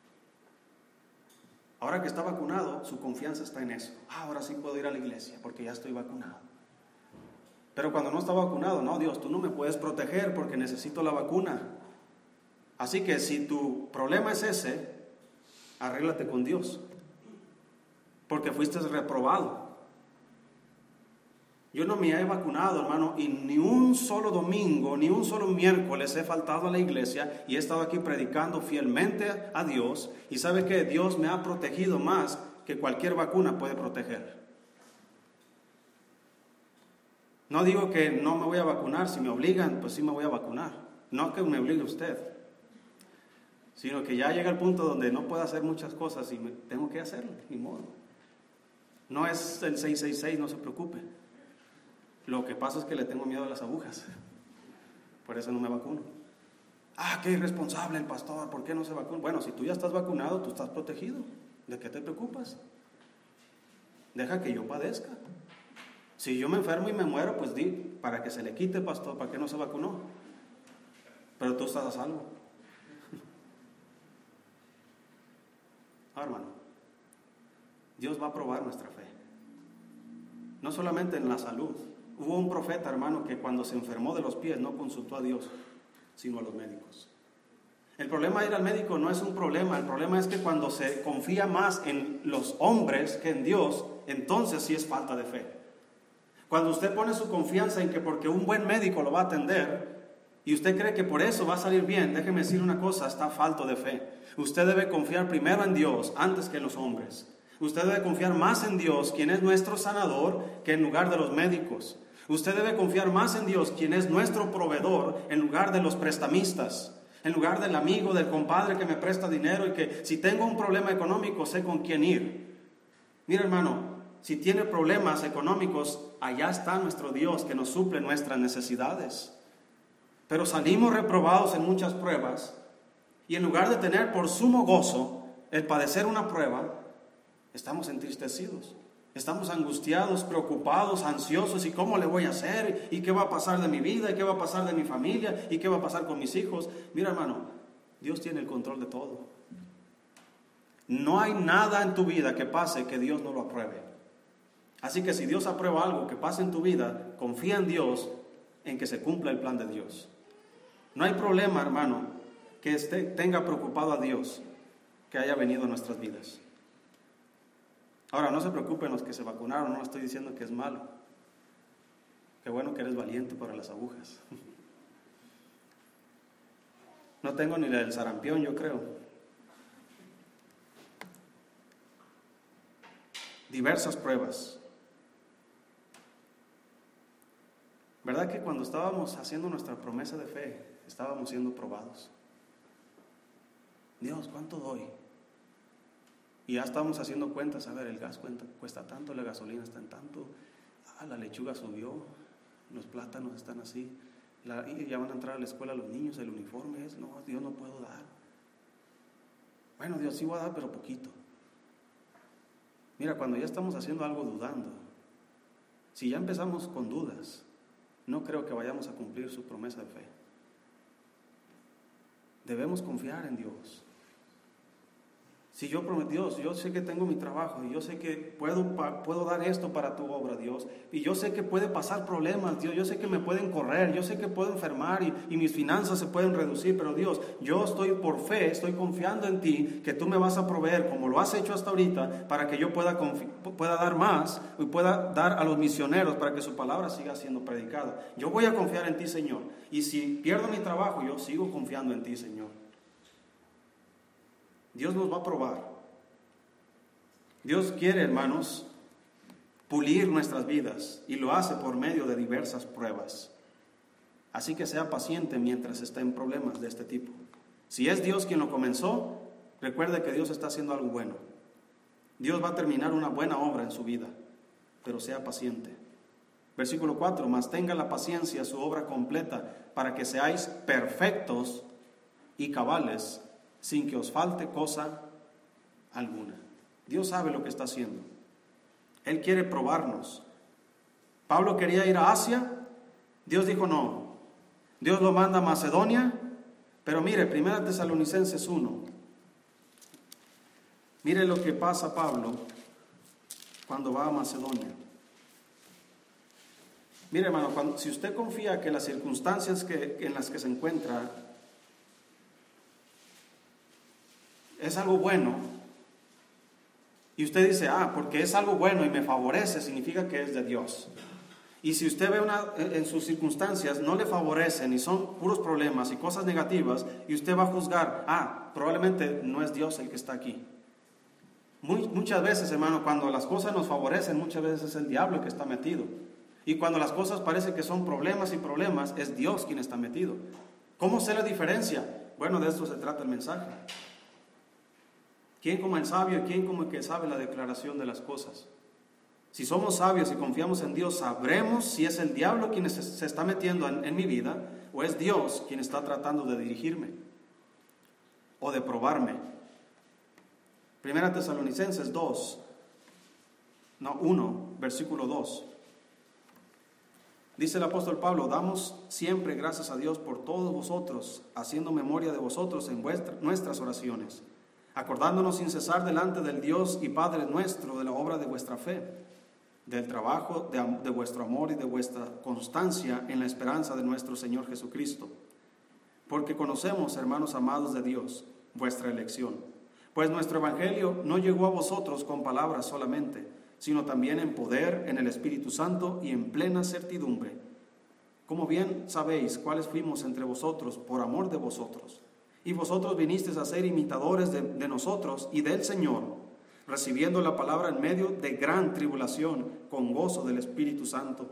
Speaker 1: Ahora que está vacunado, su confianza está en eso. Ah, ahora sí puedo ir a la iglesia porque ya estoy vacunado. Pero cuando no está vacunado, no, Dios, tú no me puedes proteger porque necesito la vacuna. Así que si tu problema es ese, arréglate con Dios. Porque fuiste reprobado. Yo no me he vacunado, hermano, y ni un solo domingo, ni un solo miércoles he faltado a la iglesia y he estado aquí predicando fielmente a Dios. Y sabe que Dios me ha protegido más que cualquier vacuna puede proteger. No digo que no me voy a vacunar, si me obligan, pues sí me voy a vacunar. No que me obligue usted, sino que ya llega el punto donde no puedo hacer muchas cosas y me, tengo que hacerlo, ni modo. No es el seiscientos sesenta y seis, no se preocupe. Lo que pasa es que le tengo miedo a las agujas. Por eso no me vacuno. Ah, qué irresponsable el pastor, ¿por qué no se vacuna? Bueno, si tú ya estás vacunado, tú estás protegido. ¿De qué te preocupas? Deja que yo padezca. Si yo me enfermo y me muero, pues di, para que se le quite, pastor, ¿para qué no se vacunó? Pero tú estás a salvo. Ah, hermano, Dios va a probar nuestra fe. No solamente en la salud. Hubo un profeta, hermano, que cuando se enfermó de los pies no consultó a Dios, sino a los médicos. El problema de ir al médico no es un problema, el problema es que cuando se confía más en los hombres que en Dios, entonces sí es falta de fe. Cuando usted pone su confianza en que porque un buen médico lo va a atender y usted cree que por eso va a salir bien, déjeme decir una cosa, está falto de fe. Usted debe confiar primero en Dios antes que en los hombres. Usted debe confiar más en Dios, quien es nuestro sanador, que en lugar de los médicos. Usted debe confiar más en Dios, quien es nuestro proveedor, en lugar de los prestamistas, en lugar del amigo, del compadre que me presta dinero y que si tengo un problema económico sé con quién ir. Mira, hermano, si tiene problemas económicos, allá está nuestro Dios que nos suple nuestras necesidades. Pero salimos reprobados en muchas pruebas y en lugar de tener por sumo gozo el padecer una prueba, estamos entristecidos. Estamos angustiados, preocupados, ansiosos. ¿Y cómo le voy a hacer? ¿Y qué va a pasar de mi vida? ¿Y qué va a pasar de mi familia? ¿Y qué va a pasar con mis hijos? Mira, hermano, Dios tiene el control de todo. No hay nada en tu vida que pase que Dios no lo apruebe. Así que si Dios aprueba algo que pase en tu vida, confía en Dios en que se cumpla el plan de Dios. No hay problema, hermano, que esté, tenga preocupado a Dios que haya venido a nuestras vidas. Ahora, no se preocupen los que se vacunaron, no estoy diciendo que es malo. Qué bueno que eres valiente para las agujas. No tengo ni la del sarampión, yo creo. Diversas pruebas. ¿Verdad que cuando estábamos haciendo nuestra promesa de fe, estábamos siendo probados? Dios, ¿cuánto doy? Y ya estábamos haciendo cuentas, a ver, el gas cuenta, cuesta tanto, la gasolina está en tanto, ah, la lechuga subió, los plátanos están así, la, y ya van a entrar a la escuela los niños, el uniforme es, no, Dios, no puedo dar. Bueno, Dios, sí voy a dar, pero poquito. Mira, cuando ya estamos haciendo algo dudando, si ya empezamos con dudas, no creo que vayamos a cumplir su promesa de fe. Debemos confiar en Dios. Si yo prometí, Dios, yo sé que tengo mi trabajo y yo sé que puedo, puedo dar esto para tu obra, Dios, y yo sé que puede pasar problemas, Dios, yo sé que me pueden correr, yo sé que puedo enfermar y, y mis finanzas se pueden reducir, pero Dios, yo estoy por fe, estoy confiando en ti, que tú me vas a proveer como lo has hecho hasta ahorita, para que yo pueda, pueda dar más y pueda dar a los misioneros para que su palabra siga siendo predicada. Yo voy a confiar en ti, Señor, y si pierdo mi trabajo, yo sigo confiando en ti, Señor. Dios nos va a probar. Dios quiere, hermanos, pulir nuestras vidas y lo hace por medio de diversas pruebas. Así que sea paciente mientras esté en problemas de este tipo. Si es Dios quien lo comenzó, recuerde que Dios está haciendo algo bueno. Dios va a terminar una buena obra en su vida, pero sea paciente. Versículo cuatro, mas tenga la paciencia su obra completa para que seáis perfectos y cabales, sin que os falte cosa alguna. Dios sabe lo que está haciendo. Él quiere probarnos. Pablo quería ir a Asia. Dios dijo no. Dios lo manda a Macedonia. Pero mire, Primera Tesalonicenses uno. Mire lo que pasa Pablo cuando va a Macedonia. Mire, hermano, cuando, si usted confía que las circunstancias que, en las que se encuentra es algo bueno, y usted dice, ah, porque es algo bueno y me favorece, significa que es de Dios. Y si usted ve una, en sus circunstancias no le favorecen y son puros problemas y cosas negativas, y usted va a juzgar, ah, probablemente no es Dios el que está aquí. Muy, muchas veces, hermano, cuando las cosas nos favorecen, muchas veces es el diablo el que está metido. Y cuando las cosas parecen que son problemas y problemas, es Dios quien está metido. ¿Cómo sé la diferencia? Bueno, de esto se trata el mensaje. ¿Quién como el sabio y quién como el que sabe la declaración de las cosas? Si somos sabios y confiamos en Dios, sabremos si es el diablo quien se está metiendo en, en mi vida o es Dios quien está tratando de dirigirme o de probarme. Primera Tesalonicenses dos, no, uno, versículo dos. Dice el apóstol Pablo, damos siempre gracias a Dios por todos vosotros, haciendo memoria de vosotros en vuestra, nuestras oraciones, acordándonos sin cesar delante del Dios y Padre nuestro de la obra de vuestra fe, del trabajo de, de vuestro amor y de vuestra constancia en la esperanza de nuestro Señor Jesucristo. Porque conocemos, hermanos amados de Dios, vuestra elección, pues nuestro evangelio no llegó a vosotros con palabras solamente, sino también en poder, en el Espíritu Santo y en plena certidumbre. Como bien sabéis cuáles fuimos entre vosotros por amor de vosotros, y vosotros vinisteis a ser imitadores de, de nosotros y del Señor, recibiendo la palabra en medio de gran tribulación, con gozo del Espíritu Santo,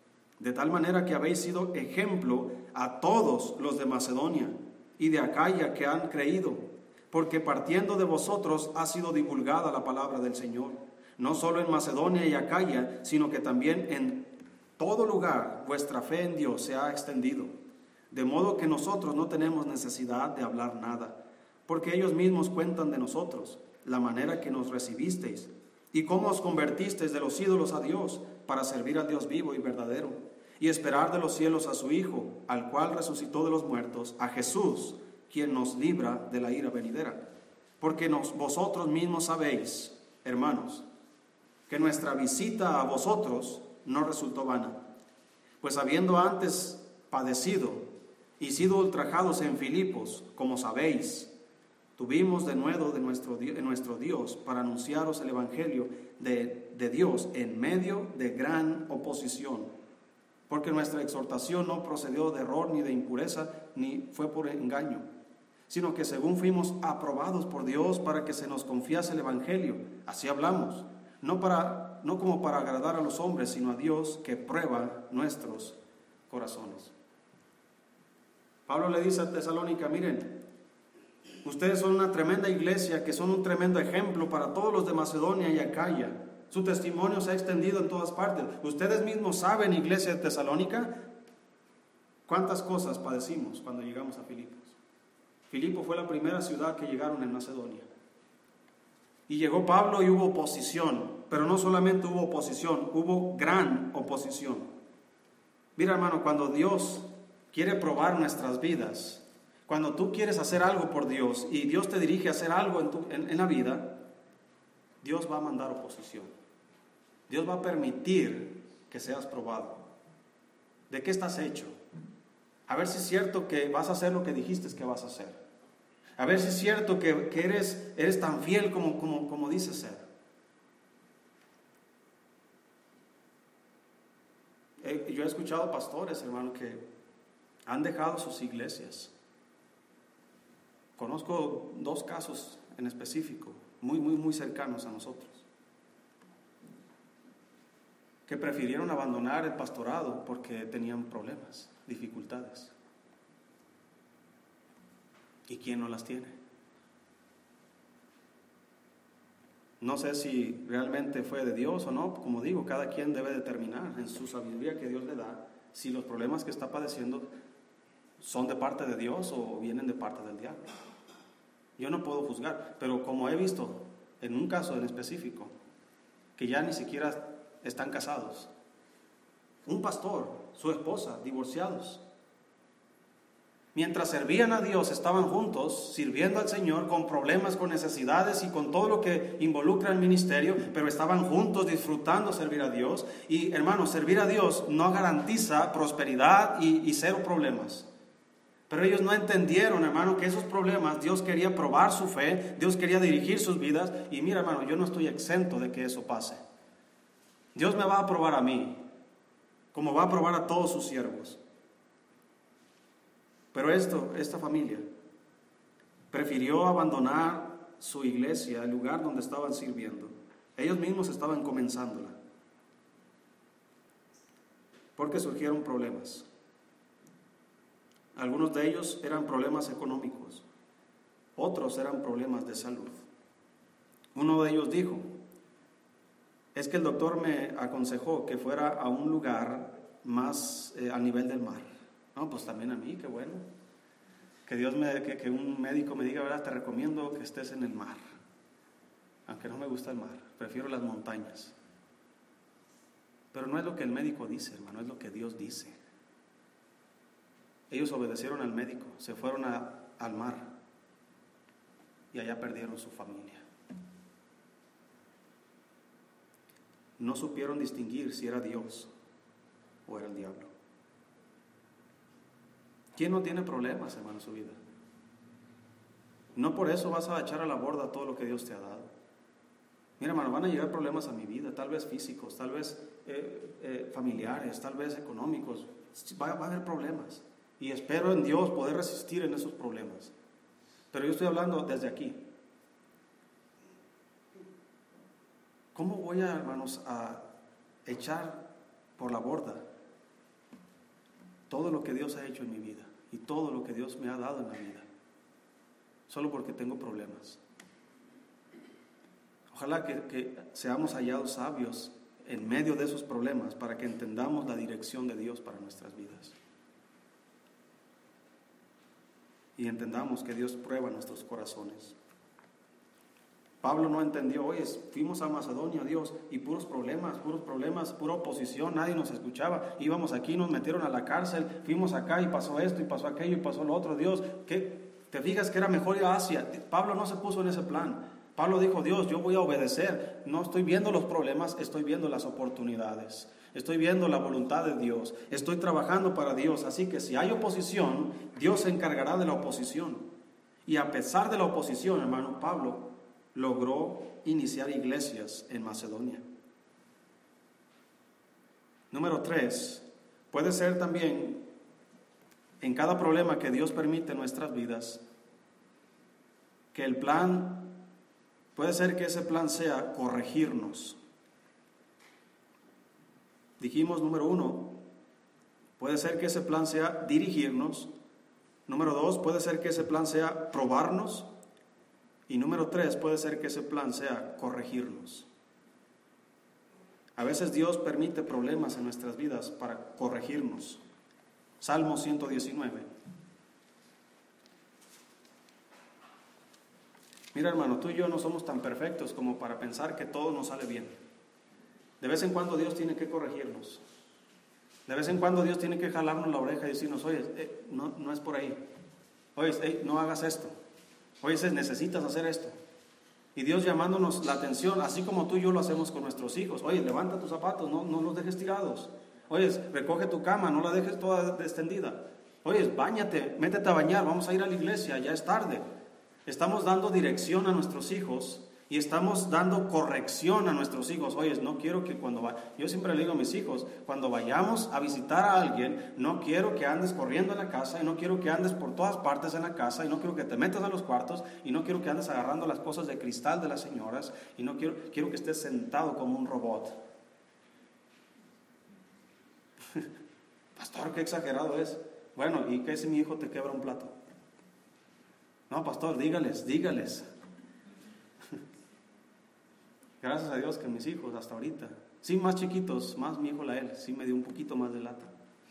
Speaker 1: de tal manera que habéis sido ejemplo a todos los de Macedonia y de Acaya que han creído, porque partiendo de vosotros ha sido divulgada la palabra del Señor, no solo en Macedonia y Acaya, sino que también en todo lugar vuestra fe en Dios se ha extendido, de modo que nosotros no tenemos necesidad de hablar nada, porque ellos mismos cuentan de nosotros, la manera que nos recibisteis, y cómo os convertisteis de los ídolos a Dios, para servir al Dios vivo y verdadero, y esperar de los cielos a su Hijo, al cual resucitó de los muertos, a Jesús, quien nos libra de la ira venidera. Porque nos, vosotros mismos sabéis, hermanos, que nuestra visita a vosotros no resultó vana, pues habiendo antes padecido y sido ultrajados en Filipos, como sabéis, tuvimos de nuevo de nuestro, de nuestro Dios para anunciaros el Evangelio de, de Dios en medio de gran oposición, porque nuestra exhortación no procedió de error ni de impureza, ni fue por engaño, sino que según fuimos aprobados por Dios para que se nos confiase el Evangelio, así hablamos, no, para, no como para agradar a los hombres, sino a Dios que prueba nuestros corazones. Pablo le dice a Tesalónica, miren, ustedes son una tremenda iglesia, que son un tremendo ejemplo para todos los de Macedonia y Acaya. Su testimonio se ha extendido en todas partes. Ustedes mismos saben, iglesia de Tesalónica, cuántas cosas padecimos cuando llegamos a Filipos. Filipo fue la primera ciudad que llegaron en Macedonia. Y llegó Pablo y hubo oposición, pero no solamente hubo oposición, hubo gran oposición. Mira, hermano, cuando Dios quiere probar nuestras vidas, cuando tú quieres hacer algo por Dios y Dios te dirige a hacer algo en, tu, en, en la vida, Dios va a mandar oposición. Dios va a permitir que seas probado. ¿De qué estás hecho? A ver si es cierto que vas a hacer lo que dijiste que vas a hacer. A ver si es cierto que, que eres, eres tan fiel como, como, como dices ser. Eh, yo he escuchado pastores, hermano, que han dejado sus iglesias. Conozco dos casos en específico, muy, muy, muy cercanos a nosotros, que prefirieron abandonar el pastorado porque tenían problemas, dificultades. ¿Y quién no las tiene? No sé si realmente fue de Dios o no. Como digo, cada quien debe determinar en su sabiduría que Dios le da si los problemas que está padeciendo son de parte de Dios o vienen de parte del diablo. Yo no puedo juzgar, pero como he visto en un caso en específico, que ya ni siquiera están casados, un pastor, su esposa, divorciados, Mientras servían a Dios, estaban juntos, sirviendo al Señor, con problemas, con necesidades y con todo lo que involucra el ministerio, pero estaban juntos disfrutando servir a Dios. Y hermanos, servir a Dios no garantiza prosperidad y, y cero problemas. Pero ellos no entendieron, hermano, que esos problemas Dios quería probar su fe, Dios quería dirigir sus vidas. Y mira, hermano, yo no estoy exento de que eso pase. Dios me va a probar a mí, como va a probar a todos sus siervos. Pero esto, esta familia prefirió abandonar su iglesia, el lugar donde estaban sirviendo. Ellos mismos estaban comenzándola, porque surgieron problemas. Algunos de ellos eran problemas económicos, otros eran problemas de salud. Uno de ellos dijo, es que el doctor me aconsejó que fuera a un lugar más eh, al nivel del mar. No, pues también a mí, qué bueno. Que Dios me, que, que un médico me diga, ¿verdad? Te recomiendo que estés en el mar. Aunque no me gusta el mar, prefiero las montañas. Pero no es lo que el médico dice, hermano, es lo que Dios dice. Ellos obedecieron al médico, se fueron a, al mar y allá perdieron su familia. No supieron distinguir si era Dios o era el diablo. ¿Quién no tiene problemas, hermano, en su vida? No por eso vas a echar a la borda todo lo que Dios te ha dado. Mira, hermano, van a llegar problemas a mi vida, tal vez físicos, tal vez eh, eh, familiares, tal vez económicos. Va, va a haber problemas. Y espero en Dios poder resistir en esos problemas. Pero yo estoy hablando desde aquí. ¿Cómo voy a, hermanos, a echar por la borda todo lo que Dios ha hecho en mi vida y todo lo que Dios me ha dado en la vida, solo porque tengo problemas? Ojalá que, que seamos hallados sabios en medio de esos problemas para que entendamos la dirección de Dios para nuestras vidas y entendamos que Dios prueba nuestros corazones. Pablo no entendió, oye, fuimos a Macedonia, Dios, y puros problemas, puros problemas, pura oposición, nadie nos escuchaba, íbamos aquí, nos metieron a la cárcel, fuimos acá y pasó esto y pasó aquello y pasó lo otro. Dios, ¿qué? ¿Te fijas que era mejor ir a Asia? Pablo no se puso en ese plan. Pablo dijo, Dios, yo voy a obedecer, no estoy viendo los problemas, estoy viendo las oportunidades, estoy viendo la voluntad de Dios, estoy trabajando para Dios, así que si hay oposición, Dios se encargará de la oposición. Y a pesar de la oposición, hermano, Pablo logró iniciar iglesias en Macedonia. Número tres, puede ser también en cada problema que Dios permite en nuestras vidas, que el plan, puede ser que ese plan sea corregirnos. Dijimos, número uno, puede ser que ese plan sea dirigirnos. Número dos, puede ser que ese plan sea probarnos. Y número tres, puede ser que ese plan sea corregirnos. A veces Dios permite problemas en nuestras vidas para corregirnos. Salmo ciento diecinueve. Mira, hermano, tú y yo no somos tan perfectos como para pensar que todo nos sale bien. De vez en cuando Dios tiene que corregirnos. De vez en cuando Dios tiene que jalarnos la oreja y decirnos, oye, eh, no, no es por ahí. Oye, eh, no hagas esto. Oye, necesitas hacer esto. Y Dios llamándonos la atención, así como tú y yo lo hacemos con nuestros hijos. Oye, levanta tus zapatos, no, no los dejes tirados. Oye, recoge tu cama, no la dejes toda extendida. Oye, báñate, métete a bañar, vamos a ir a la iglesia, ya es tarde. Estamos dando dirección a nuestros hijos y estamos dando corrección a nuestros hijos. Oye, no quiero que cuando va... Yo siempre le digo a mis hijos, cuando vayamos a visitar a alguien, no quiero que andes corriendo en la casa y no quiero que andes por todas partes en la casa y no quiero que te metas a los cuartos y no quiero que andes agarrando las cosas de cristal de las señoras y no quiero, quiero que estés sentado como un robot. Pastor, qué exagerado es. Bueno, ¿y qué si mi hijo te quebra un plato? No, pastor, dígales, dígales. Gracias a Dios que mis hijos hasta ahorita, sí más chiquitos, más mi hijo Lael, sí me dio un poquito más de lata.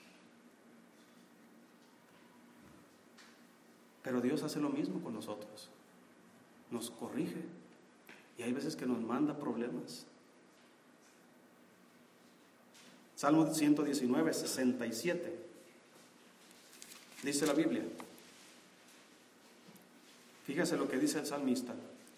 Speaker 1: Pero Dios hace lo mismo con nosotros. Nos corrige y hay veces que nos manda problemas. Salmo ciento diecinueve, sesenta y siete. Dice la Biblia, Fíjese lo que dice el salmista.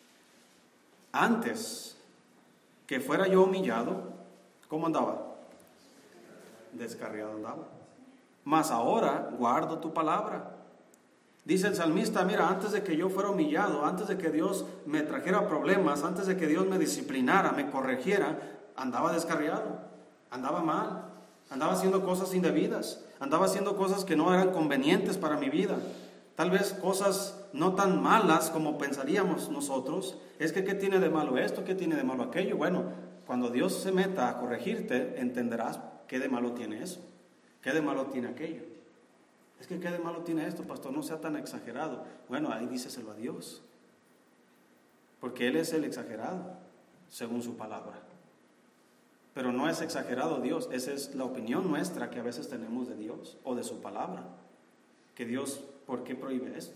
Speaker 1: Antes que fuera yo humillado, ¿cómo andaba? Descarriado andaba. Mas ahora guardo tu palabra. Dice el salmista, mira, antes de que yo fuera humillado, antes de que Dios me trajera problemas, antes de que Dios me disciplinara, me corrigiera, andaba descarriado, andaba mal, andaba haciendo cosas indebidas, andaba haciendo cosas que no eran convenientes para mi vida. Tal vez cosas no tan malas como pensaríamos nosotros. Es que ¿qué tiene de malo esto? ¿Qué tiene de malo aquello? Bueno, cuando Dios se meta a corregirte, entenderás qué de malo tiene eso, qué de malo tiene aquello. Es que ¿qué de malo tiene esto, pastor? No sea tan exagerado. Bueno, ahí díceselo a Dios, porque Él es el exagerado, según su palabra. Pero no es exagerado Dios, esa es la opinión nuestra que a veces tenemos de Dios o de su palabra. Que Dios, ¿por qué prohíbe esto?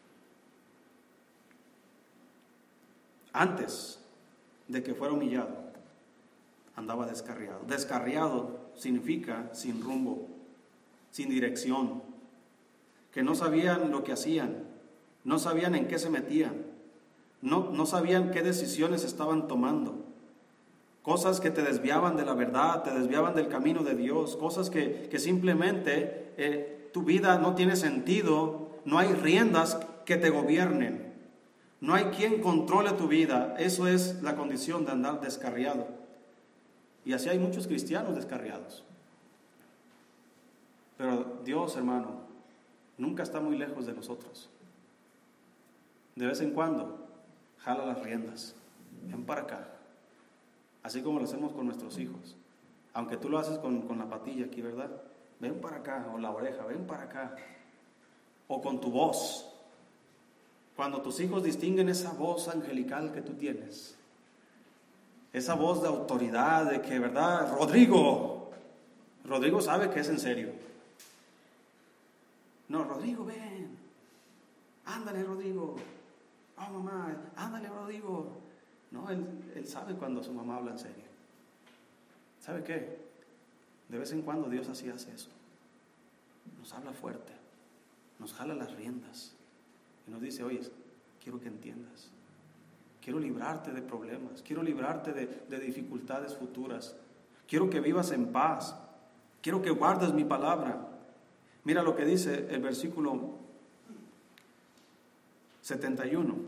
Speaker 1: Antes de que fuera humillado, andaba descarriado. Descarriado significa sin rumbo, sin dirección, que no sabían lo que hacían, no sabían en qué se metían, no, no sabían qué decisiones estaban tomando. Cosas que te desviaban de la verdad, te desviaban del camino de Dios, cosas que, que simplemente eh, tu vida no tiene sentido, no hay riendas que te gobiernen, no hay quien controle tu vida. Eso es la condición de andar descarriado. Y así hay muchos cristianos descarriados. Pero Dios, hermano, nunca está muy lejos de nosotros. De vez en cuando, jala las riendas, ven para acá. Así como lo hacemos con nuestros hijos. Aunque tú lo haces con, con la patilla aquí, ¿verdad? Ven para acá, o la oreja, ven para acá. O con tu voz. Cuando tus hijos distinguen esa voz angelical que tú tienes, esa voz de autoridad, de que, ¿verdad? Rodrigo, Rodrigo sabe que es en serio. No, Rodrigo, ven. Ándale, Rodrigo. Oh, mamá, ándale, Rodrigo. No, él, él sabe cuando su mamá habla en serio. ¿Sabe qué? De vez en cuando Dios así hace eso. Nos habla fuerte, nos jala las riendas y nos dice, oye, quiero que entiendas, quiero librarte de problemas, quiero librarte de, de dificultades futuras, quiero que vivas en paz, quiero que guardes mi palabra. Mira lo que dice el versículo setenta y uno.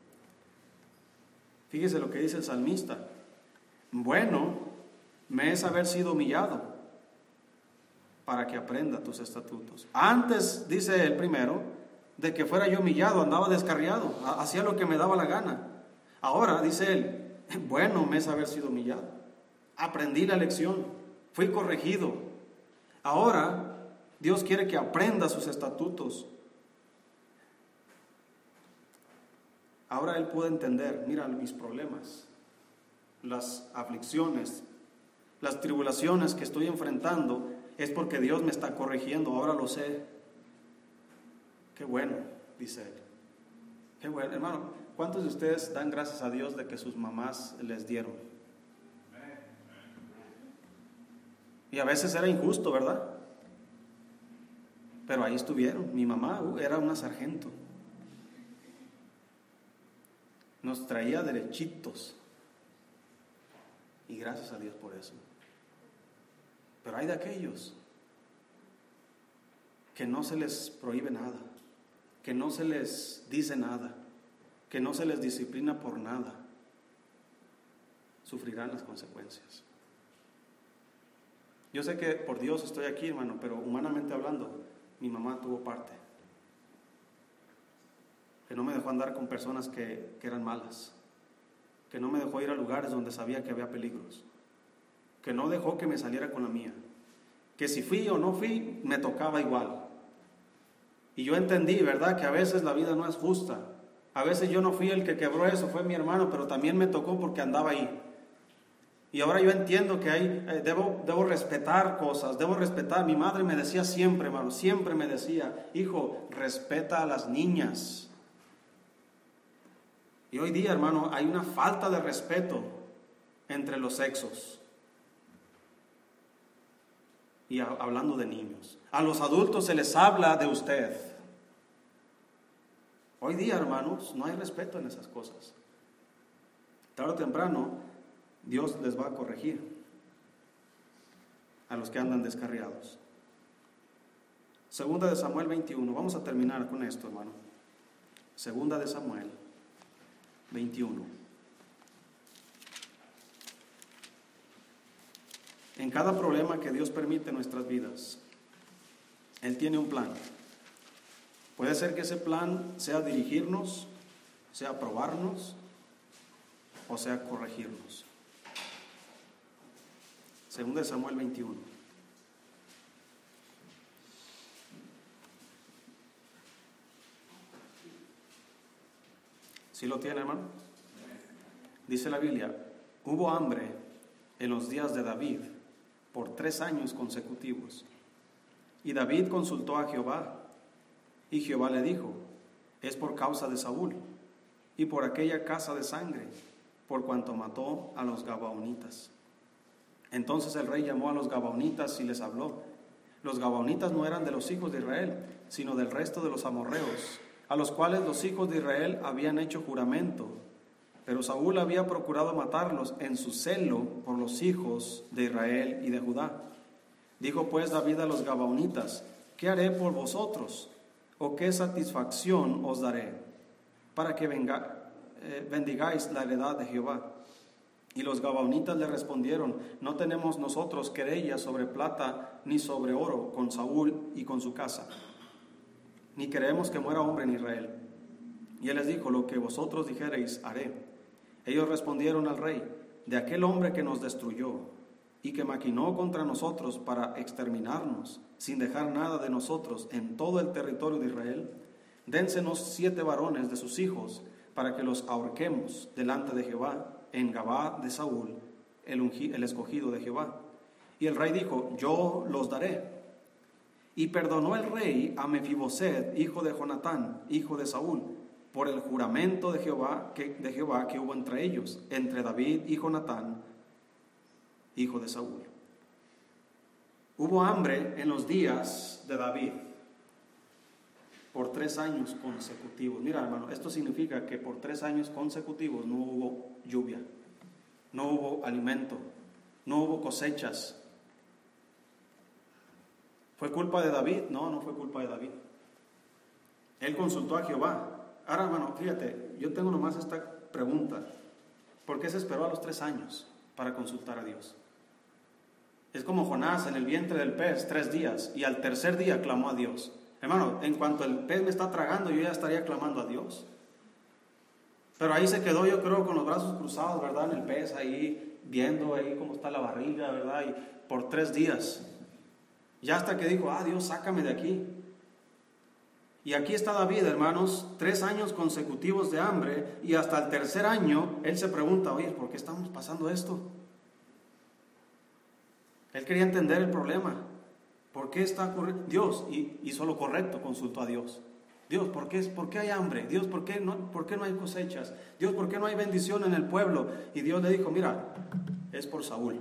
Speaker 1: Fíjese lo que dice el salmista. Bueno me es haber sido humillado para que aprenda tus estatutos. Antes, dice el primero, de que fuera yo humillado, andaba descarriado, hacía lo que me daba la gana. Ahora, dice él, bueno me es haber sido humillado. Aprendí la lección, fui corregido. Ahora, Dios quiere que aprenda sus estatutos. Ahora él puede entender, mira mis problemas, las aflicciones, las tribulaciones que estoy enfrentando, es porque Dios me está corrigiendo, ahora lo sé. Qué bueno, dice él. Qué bueno, hermano, ¿cuántos de ustedes dan gracias a Dios de que sus mamás les dieron? Y a veces era injusto, ¿verdad? Pero ahí estuvieron. Mi mamá uh, era una sargento. Nos traía derechitos. Y gracias a Dios por eso. Pero hay de aquellos que no se les prohíbe nada, que no se les dice nada, que no se les disciplina por nada. Sufrirán las consecuencias. Yo sé que por Dios estoy aquí, hermano, pero humanamente hablando, mi mamá tuvo parte. Que no me dejó andar con personas que, que eran malas. Que no me dejó ir a lugares donde sabía que había peligros. Que no dejó que me saliera con la mía. Que si fui o no fui, me tocaba igual. Y yo entendí, ¿verdad?, que a veces la vida no es justa. A veces yo no fui el que quebró eso, fue mi hermano, pero también me tocó porque andaba ahí. Y ahora yo entiendo que hay, eh, debo, debo respetar cosas, debo respetar. Mi madre me decía siempre, hermano, siempre me decía, hijo, respeta a las niñas. Y hoy día, hermano, hay una falta de respeto entre los sexos. Y a, hablando de niños, a los adultos se les habla de usted. Hoy día, hermanos, no hay respeto en esas cosas. Tarde o temprano, Dios les va a corregir a los que andan descarriados. Segunda de Samuel veintiuno, vamos a terminar con esto, hermano. Segunda de Samuel veintiuno. En cada problema que Dios permite en nuestras vidas, Él tiene un plan. Puede ser que ese plan sea dirigirnos, sea probarnos o sea corregirnos. Segunda de Samuel veintiuno. ¿Sí lo tiene, hermano? Dice la Biblia, hubo hambre en los días de David por tres años consecutivos. Y David consultó a Jehová, y Jehová le dijo, es por causa de Saúl, y por aquella casa de sangre, por cuanto mató a los gabaonitas. Entonces el rey llamó a los gabaonitas y les habló. Los gabaonitas no eran de los hijos de Israel, sino del resto de los amorreos, a los cuales los hijos de Israel habían hecho juramento. Pero Saúl había procurado matarlos en su celo por los hijos de Israel y de Judá. Dijo pues David a los gabaonitas, ¿qué haré por vosotros? ¿O qué satisfacción os daré? Para que venga, eh, bendigáis la heredad de Jehová. Y los gabaonitas le respondieron, no tenemos nosotros querella sobre plata ni sobre oro con Saúl y con su casa, ni queremos que muera hombre en Israel. Y él les dijo, lo que vosotros dijereis haré. Ellos respondieron al rey, de aquel hombre que nos destruyó y que maquinó contra nosotros para exterminarnos, sin dejar nada de nosotros en todo el territorio de Israel, dénsenos siete varones de sus hijos, para que los ahorquemos delante de Jehová, en Gabá de Saúl, el, ungi, el escogido de Jehová. Y el rey dijo, yo los daré. Y perdonó el rey a Mefiboset, hijo de Jonatán, hijo de Saúl, por el juramento de Jehová, que, de Jehová que hubo entre ellos, entre David y Jonatán, hijo de Saúl. Hubo hambre en los días de David por tres años consecutivos. Mira, hermano, esto significa que por tres años consecutivos no hubo lluvia, no hubo alimento, no hubo cosechas. ¿Fue culpa de David? No, no fue culpa de David. Él consultó a Jehová. Ahora, hermano, fíjate, yo tengo nomás esta pregunta. ¿Por qué se esperó a los tres años para consultar a Dios? Es como Jonás en el vientre del pez, tres días, y al tercer día clamó a Dios. Hermano, en cuanto el pez me está tragando, yo ya estaría clamando a Dios. Pero ahí se quedó, yo creo, con los brazos cruzados, ¿verdad? En el pez, ahí, viendo ahí cómo está la barriga, ¿verdad? Y por tres días. Ya hasta que dijo, ah, Dios, sácame de aquí. Y aquí está David, hermanos, tres años consecutivos de hambre, y hasta el tercer año, él se pregunta, oye, ¿por qué estamos pasando esto? Él quería entender el problema. ¿Por qué está ocurriendo? Dios hizo lo correcto, consultó a Dios. Dios, ¿por qué, ¿por qué hay hambre? Dios, ¿por qué, no, ¿por qué no hay cosechas? Dios, ¿por qué no hay bendición en el pueblo? Y Dios le dijo, mira, es por Saúl.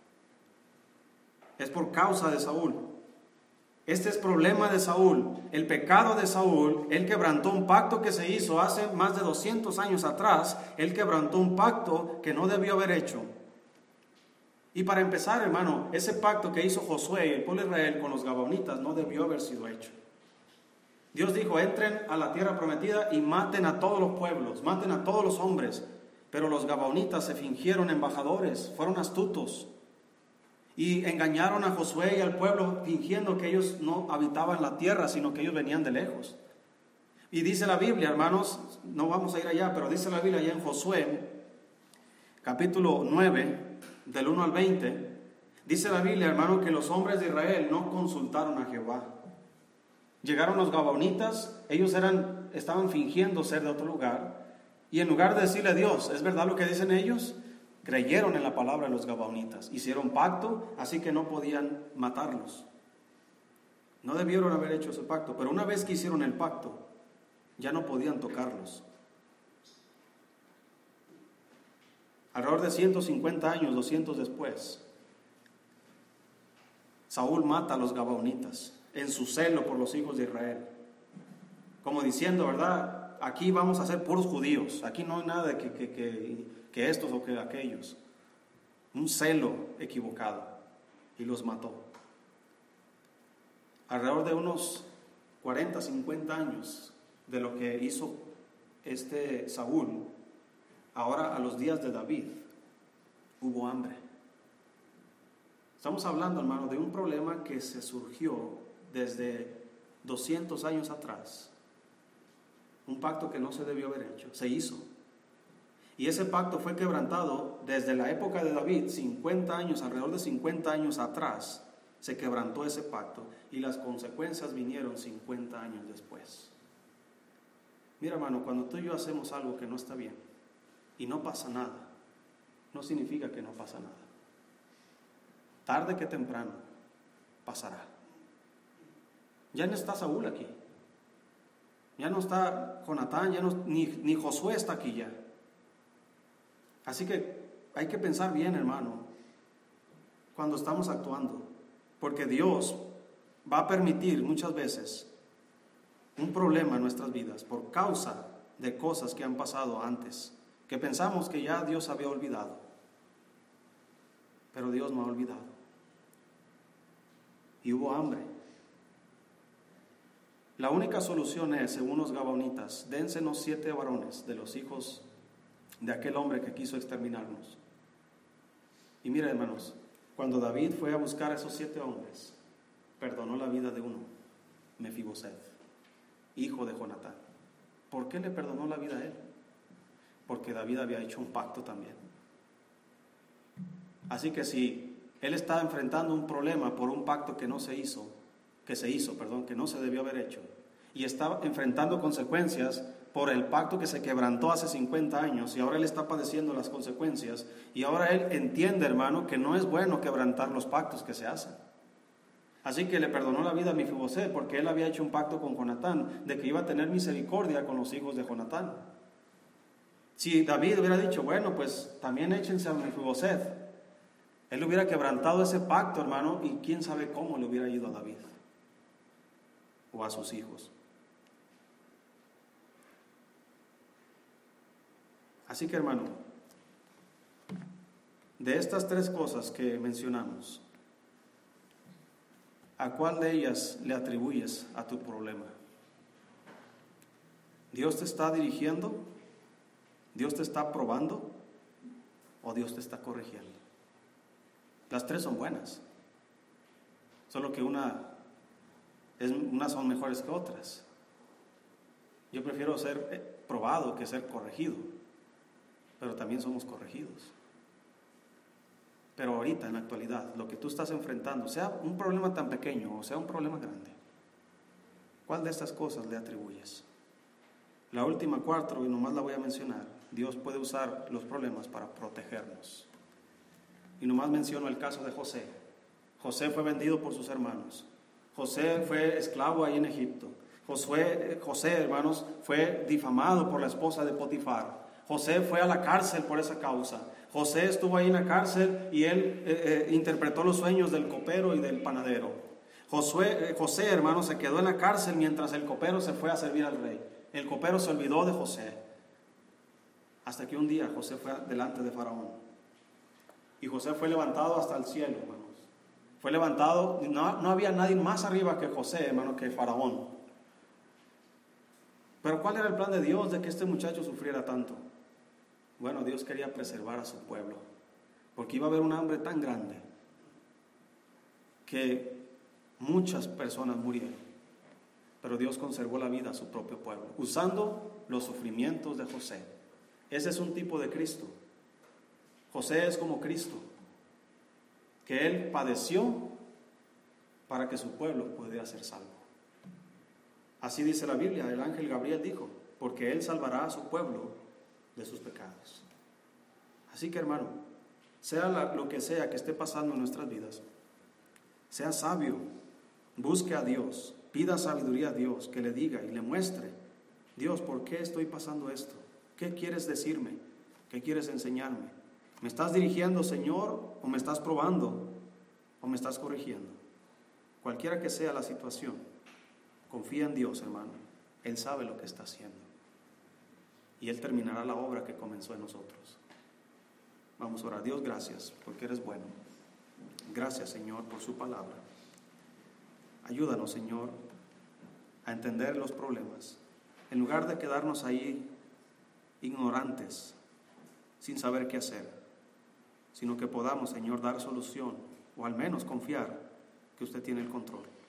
Speaker 1: Es por causa de Saúl. Este es problema de Saúl, el pecado de Saúl. Él quebrantó un pacto que se hizo hace más de doscientos años atrás. Él quebrantó un pacto que no debió haber hecho. Y para empezar, hermano, ese pacto que hizo Josué y el pueblo de Israel con los gabaonitas no debió haber sido hecho. Dios dijo, entren a la tierra prometida y maten a todos los pueblos, maten a todos los hombres. Pero los gabaonitas se fingieron embajadores, fueron astutos y engañaron a Josué y al pueblo fingiendo que ellos no habitaban la tierra, sino que ellos venían de lejos. Y dice la Biblia, hermanos, no vamos a ir allá, pero dice la Biblia allá en Josué, capítulo nueve, del uno al veinte, dice la Biblia, hermano, que los hombres de Israel no consultaron a Jehová. Llegaron los gabaonitas, ellos eran, estaban fingiendo ser de otro lugar, y en lugar de decirle a Dios, ¿es verdad lo que dicen ellos? Creyeron en la palabra de los gabaonitas, hicieron pacto, así que no podían matarlos. No debieron haber hecho ese pacto, pero una vez que hicieron el pacto, ya no podían tocarlos. Alrededor de ciento cincuenta años, doscientos después, Saúl mata a los gabaonitas en su celo por los hijos de Israel. Como diciendo, ¿verdad? aquí vamos a ser puros judíos, aquí no hay nada de que, que, que, que estos o que aquellos. Un celo equivocado, y los mató. Alrededor de unos cuarenta, cincuenta años de lo que hizo este Saúl, ahora a los días de David, hubo hambre. Estamos hablando, hermano, de un problema que se surgió desde doscientos años atrás. Un pacto que no se debió haber hecho, se hizo. Y ese pacto fue quebrantado desde la época de David, cincuenta años, alrededor de cincuenta años atrás, se quebrantó ese pacto y las consecuencias vinieron cincuenta años después. Mira, hermano, cuando tú y yo hacemos algo que no está bien y no pasa nada, no significa que no pasa nada. Tarde que temprano pasará. Ya no está Saúl aquí. Ya no está Jonatán, ya no, ni, ni Josué está aquí ya. Así que hay que pensar bien, hermano, cuando estamos actuando, porque Dios va a permitir muchas veces un problema en nuestras vidas por causa de cosas que han pasado antes, que pensamos que ya Dios había olvidado, pero Dios no ha olvidado. Y hubo hambre. La única solución es, según los gabaonitas, dénsenos siete varones de los hijos de aquel hombre que quiso exterminarnos. Y mira, hermanos, cuando David fue a buscar a esos siete hombres, perdonó la vida de uno, Mefiboset, hijo de Jonatán. ¿Por qué le perdonó la vida a él? Porque David había hecho un pacto también. Así que si él estaba enfrentando un problema por un pacto que no se hizo, que se hizo, perdón, que no se debió haber hecho, y estaba enfrentando consecuencias por el pacto que se quebrantó hace cincuenta años, y ahora él está padeciendo las consecuencias, y ahora él entiende, hermano, que no es bueno quebrantar los pactos que se hacen. Así que le perdonó la vida a Mefiboset, porque él había hecho un pacto con Jonatán, de que iba a tener misericordia con los hijos de Jonatán. Si David hubiera dicho, bueno, pues también échense a Mefiboset, él hubiera quebrantado ese pacto, hermano, y quién sabe cómo le hubiera ido a David o a sus hijos. Así que, hermano, de estas tres cosas que mencionamos, ¿a cuál de ellas le atribuyes a tu problema? ¿Dios te está dirigiendo? ¿Dios te está probando? ¿O Dios te está corrigiendo? Las tres son buenas, solo que una es, unas son mejores que otras. Yo prefiero ser probado que ser corregido, pero también somos corregidos. Pero ahorita, en la actualidad, lo que tú estás enfrentando, sea un problema tan pequeño o sea un problema grande, ¿cuál de estas cosas le atribuyes? La última, cuatro, y nomás la voy a mencionar. Dios puede usar los problemas para protegernos. Y nomás menciono el caso de José. José fue vendido por sus hermanos. José fue esclavo ahí en Egipto. Josué, José, hermanos, fue difamado por la esposa de Potifar. José fue a la cárcel por esa causa. José estuvo ahí en la cárcel y él eh, eh, interpretó los sueños del copero y del panadero. Josué, eh, José, hermanos, se quedó en la cárcel mientras el copero se fue a servir al rey. El copero se olvidó de José. Hasta que un día José fue delante de Faraón. Y José fue levantado hasta el cielo, hermanos. Fue levantado, no, no había nadie más arriba que José, hermano, que Faraón. Pero ¿cuál era el plan de Dios de que este muchacho sufriera tanto? Bueno, Dios quería preservar a su pueblo, porque iba a haber un hambre tan grande que muchas personas murieron. Pero Dios conservó la vida a su propio pueblo, usando los sufrimientos de José. Ese es un tipo de Cristo. José es como Cristo, que él padeció para que su pueblo pudiera ser salvo. Así dice la Biblia, el ángel Gabriel dijo, porque él salvará a su pueblo de sus pecados. Así que, hermano, sea la, lo que sea que esté pasando en nuestras vidas, sea sabio, busque a Dios, pida sabiduría a Dios, que le diga y le muestre, Dios, ¿por qué estoy pasando esto? ¿Qué quieres decirme? ¿Qué quieres enseñarme? ¿Me estás dirigiendo, Señor, o me estás probando, o me estás corrigiendo? Cualquiera que sea la situación, confía en Dios, hermano. Él sabe lo que está haciendo. y Él terminará la obra que comenzó en nosotros. Vamos a orar. Dios, gracias porque eres bueno. Gracias, Señor, por su palabra. Ayúdanos, Señor, a entender los problemas. En lugar de quedarnos ahí ignorantes, sin saber qué hacer, sino que podamos, Señor, dar solución, o al menos confiar que usted tiene el control.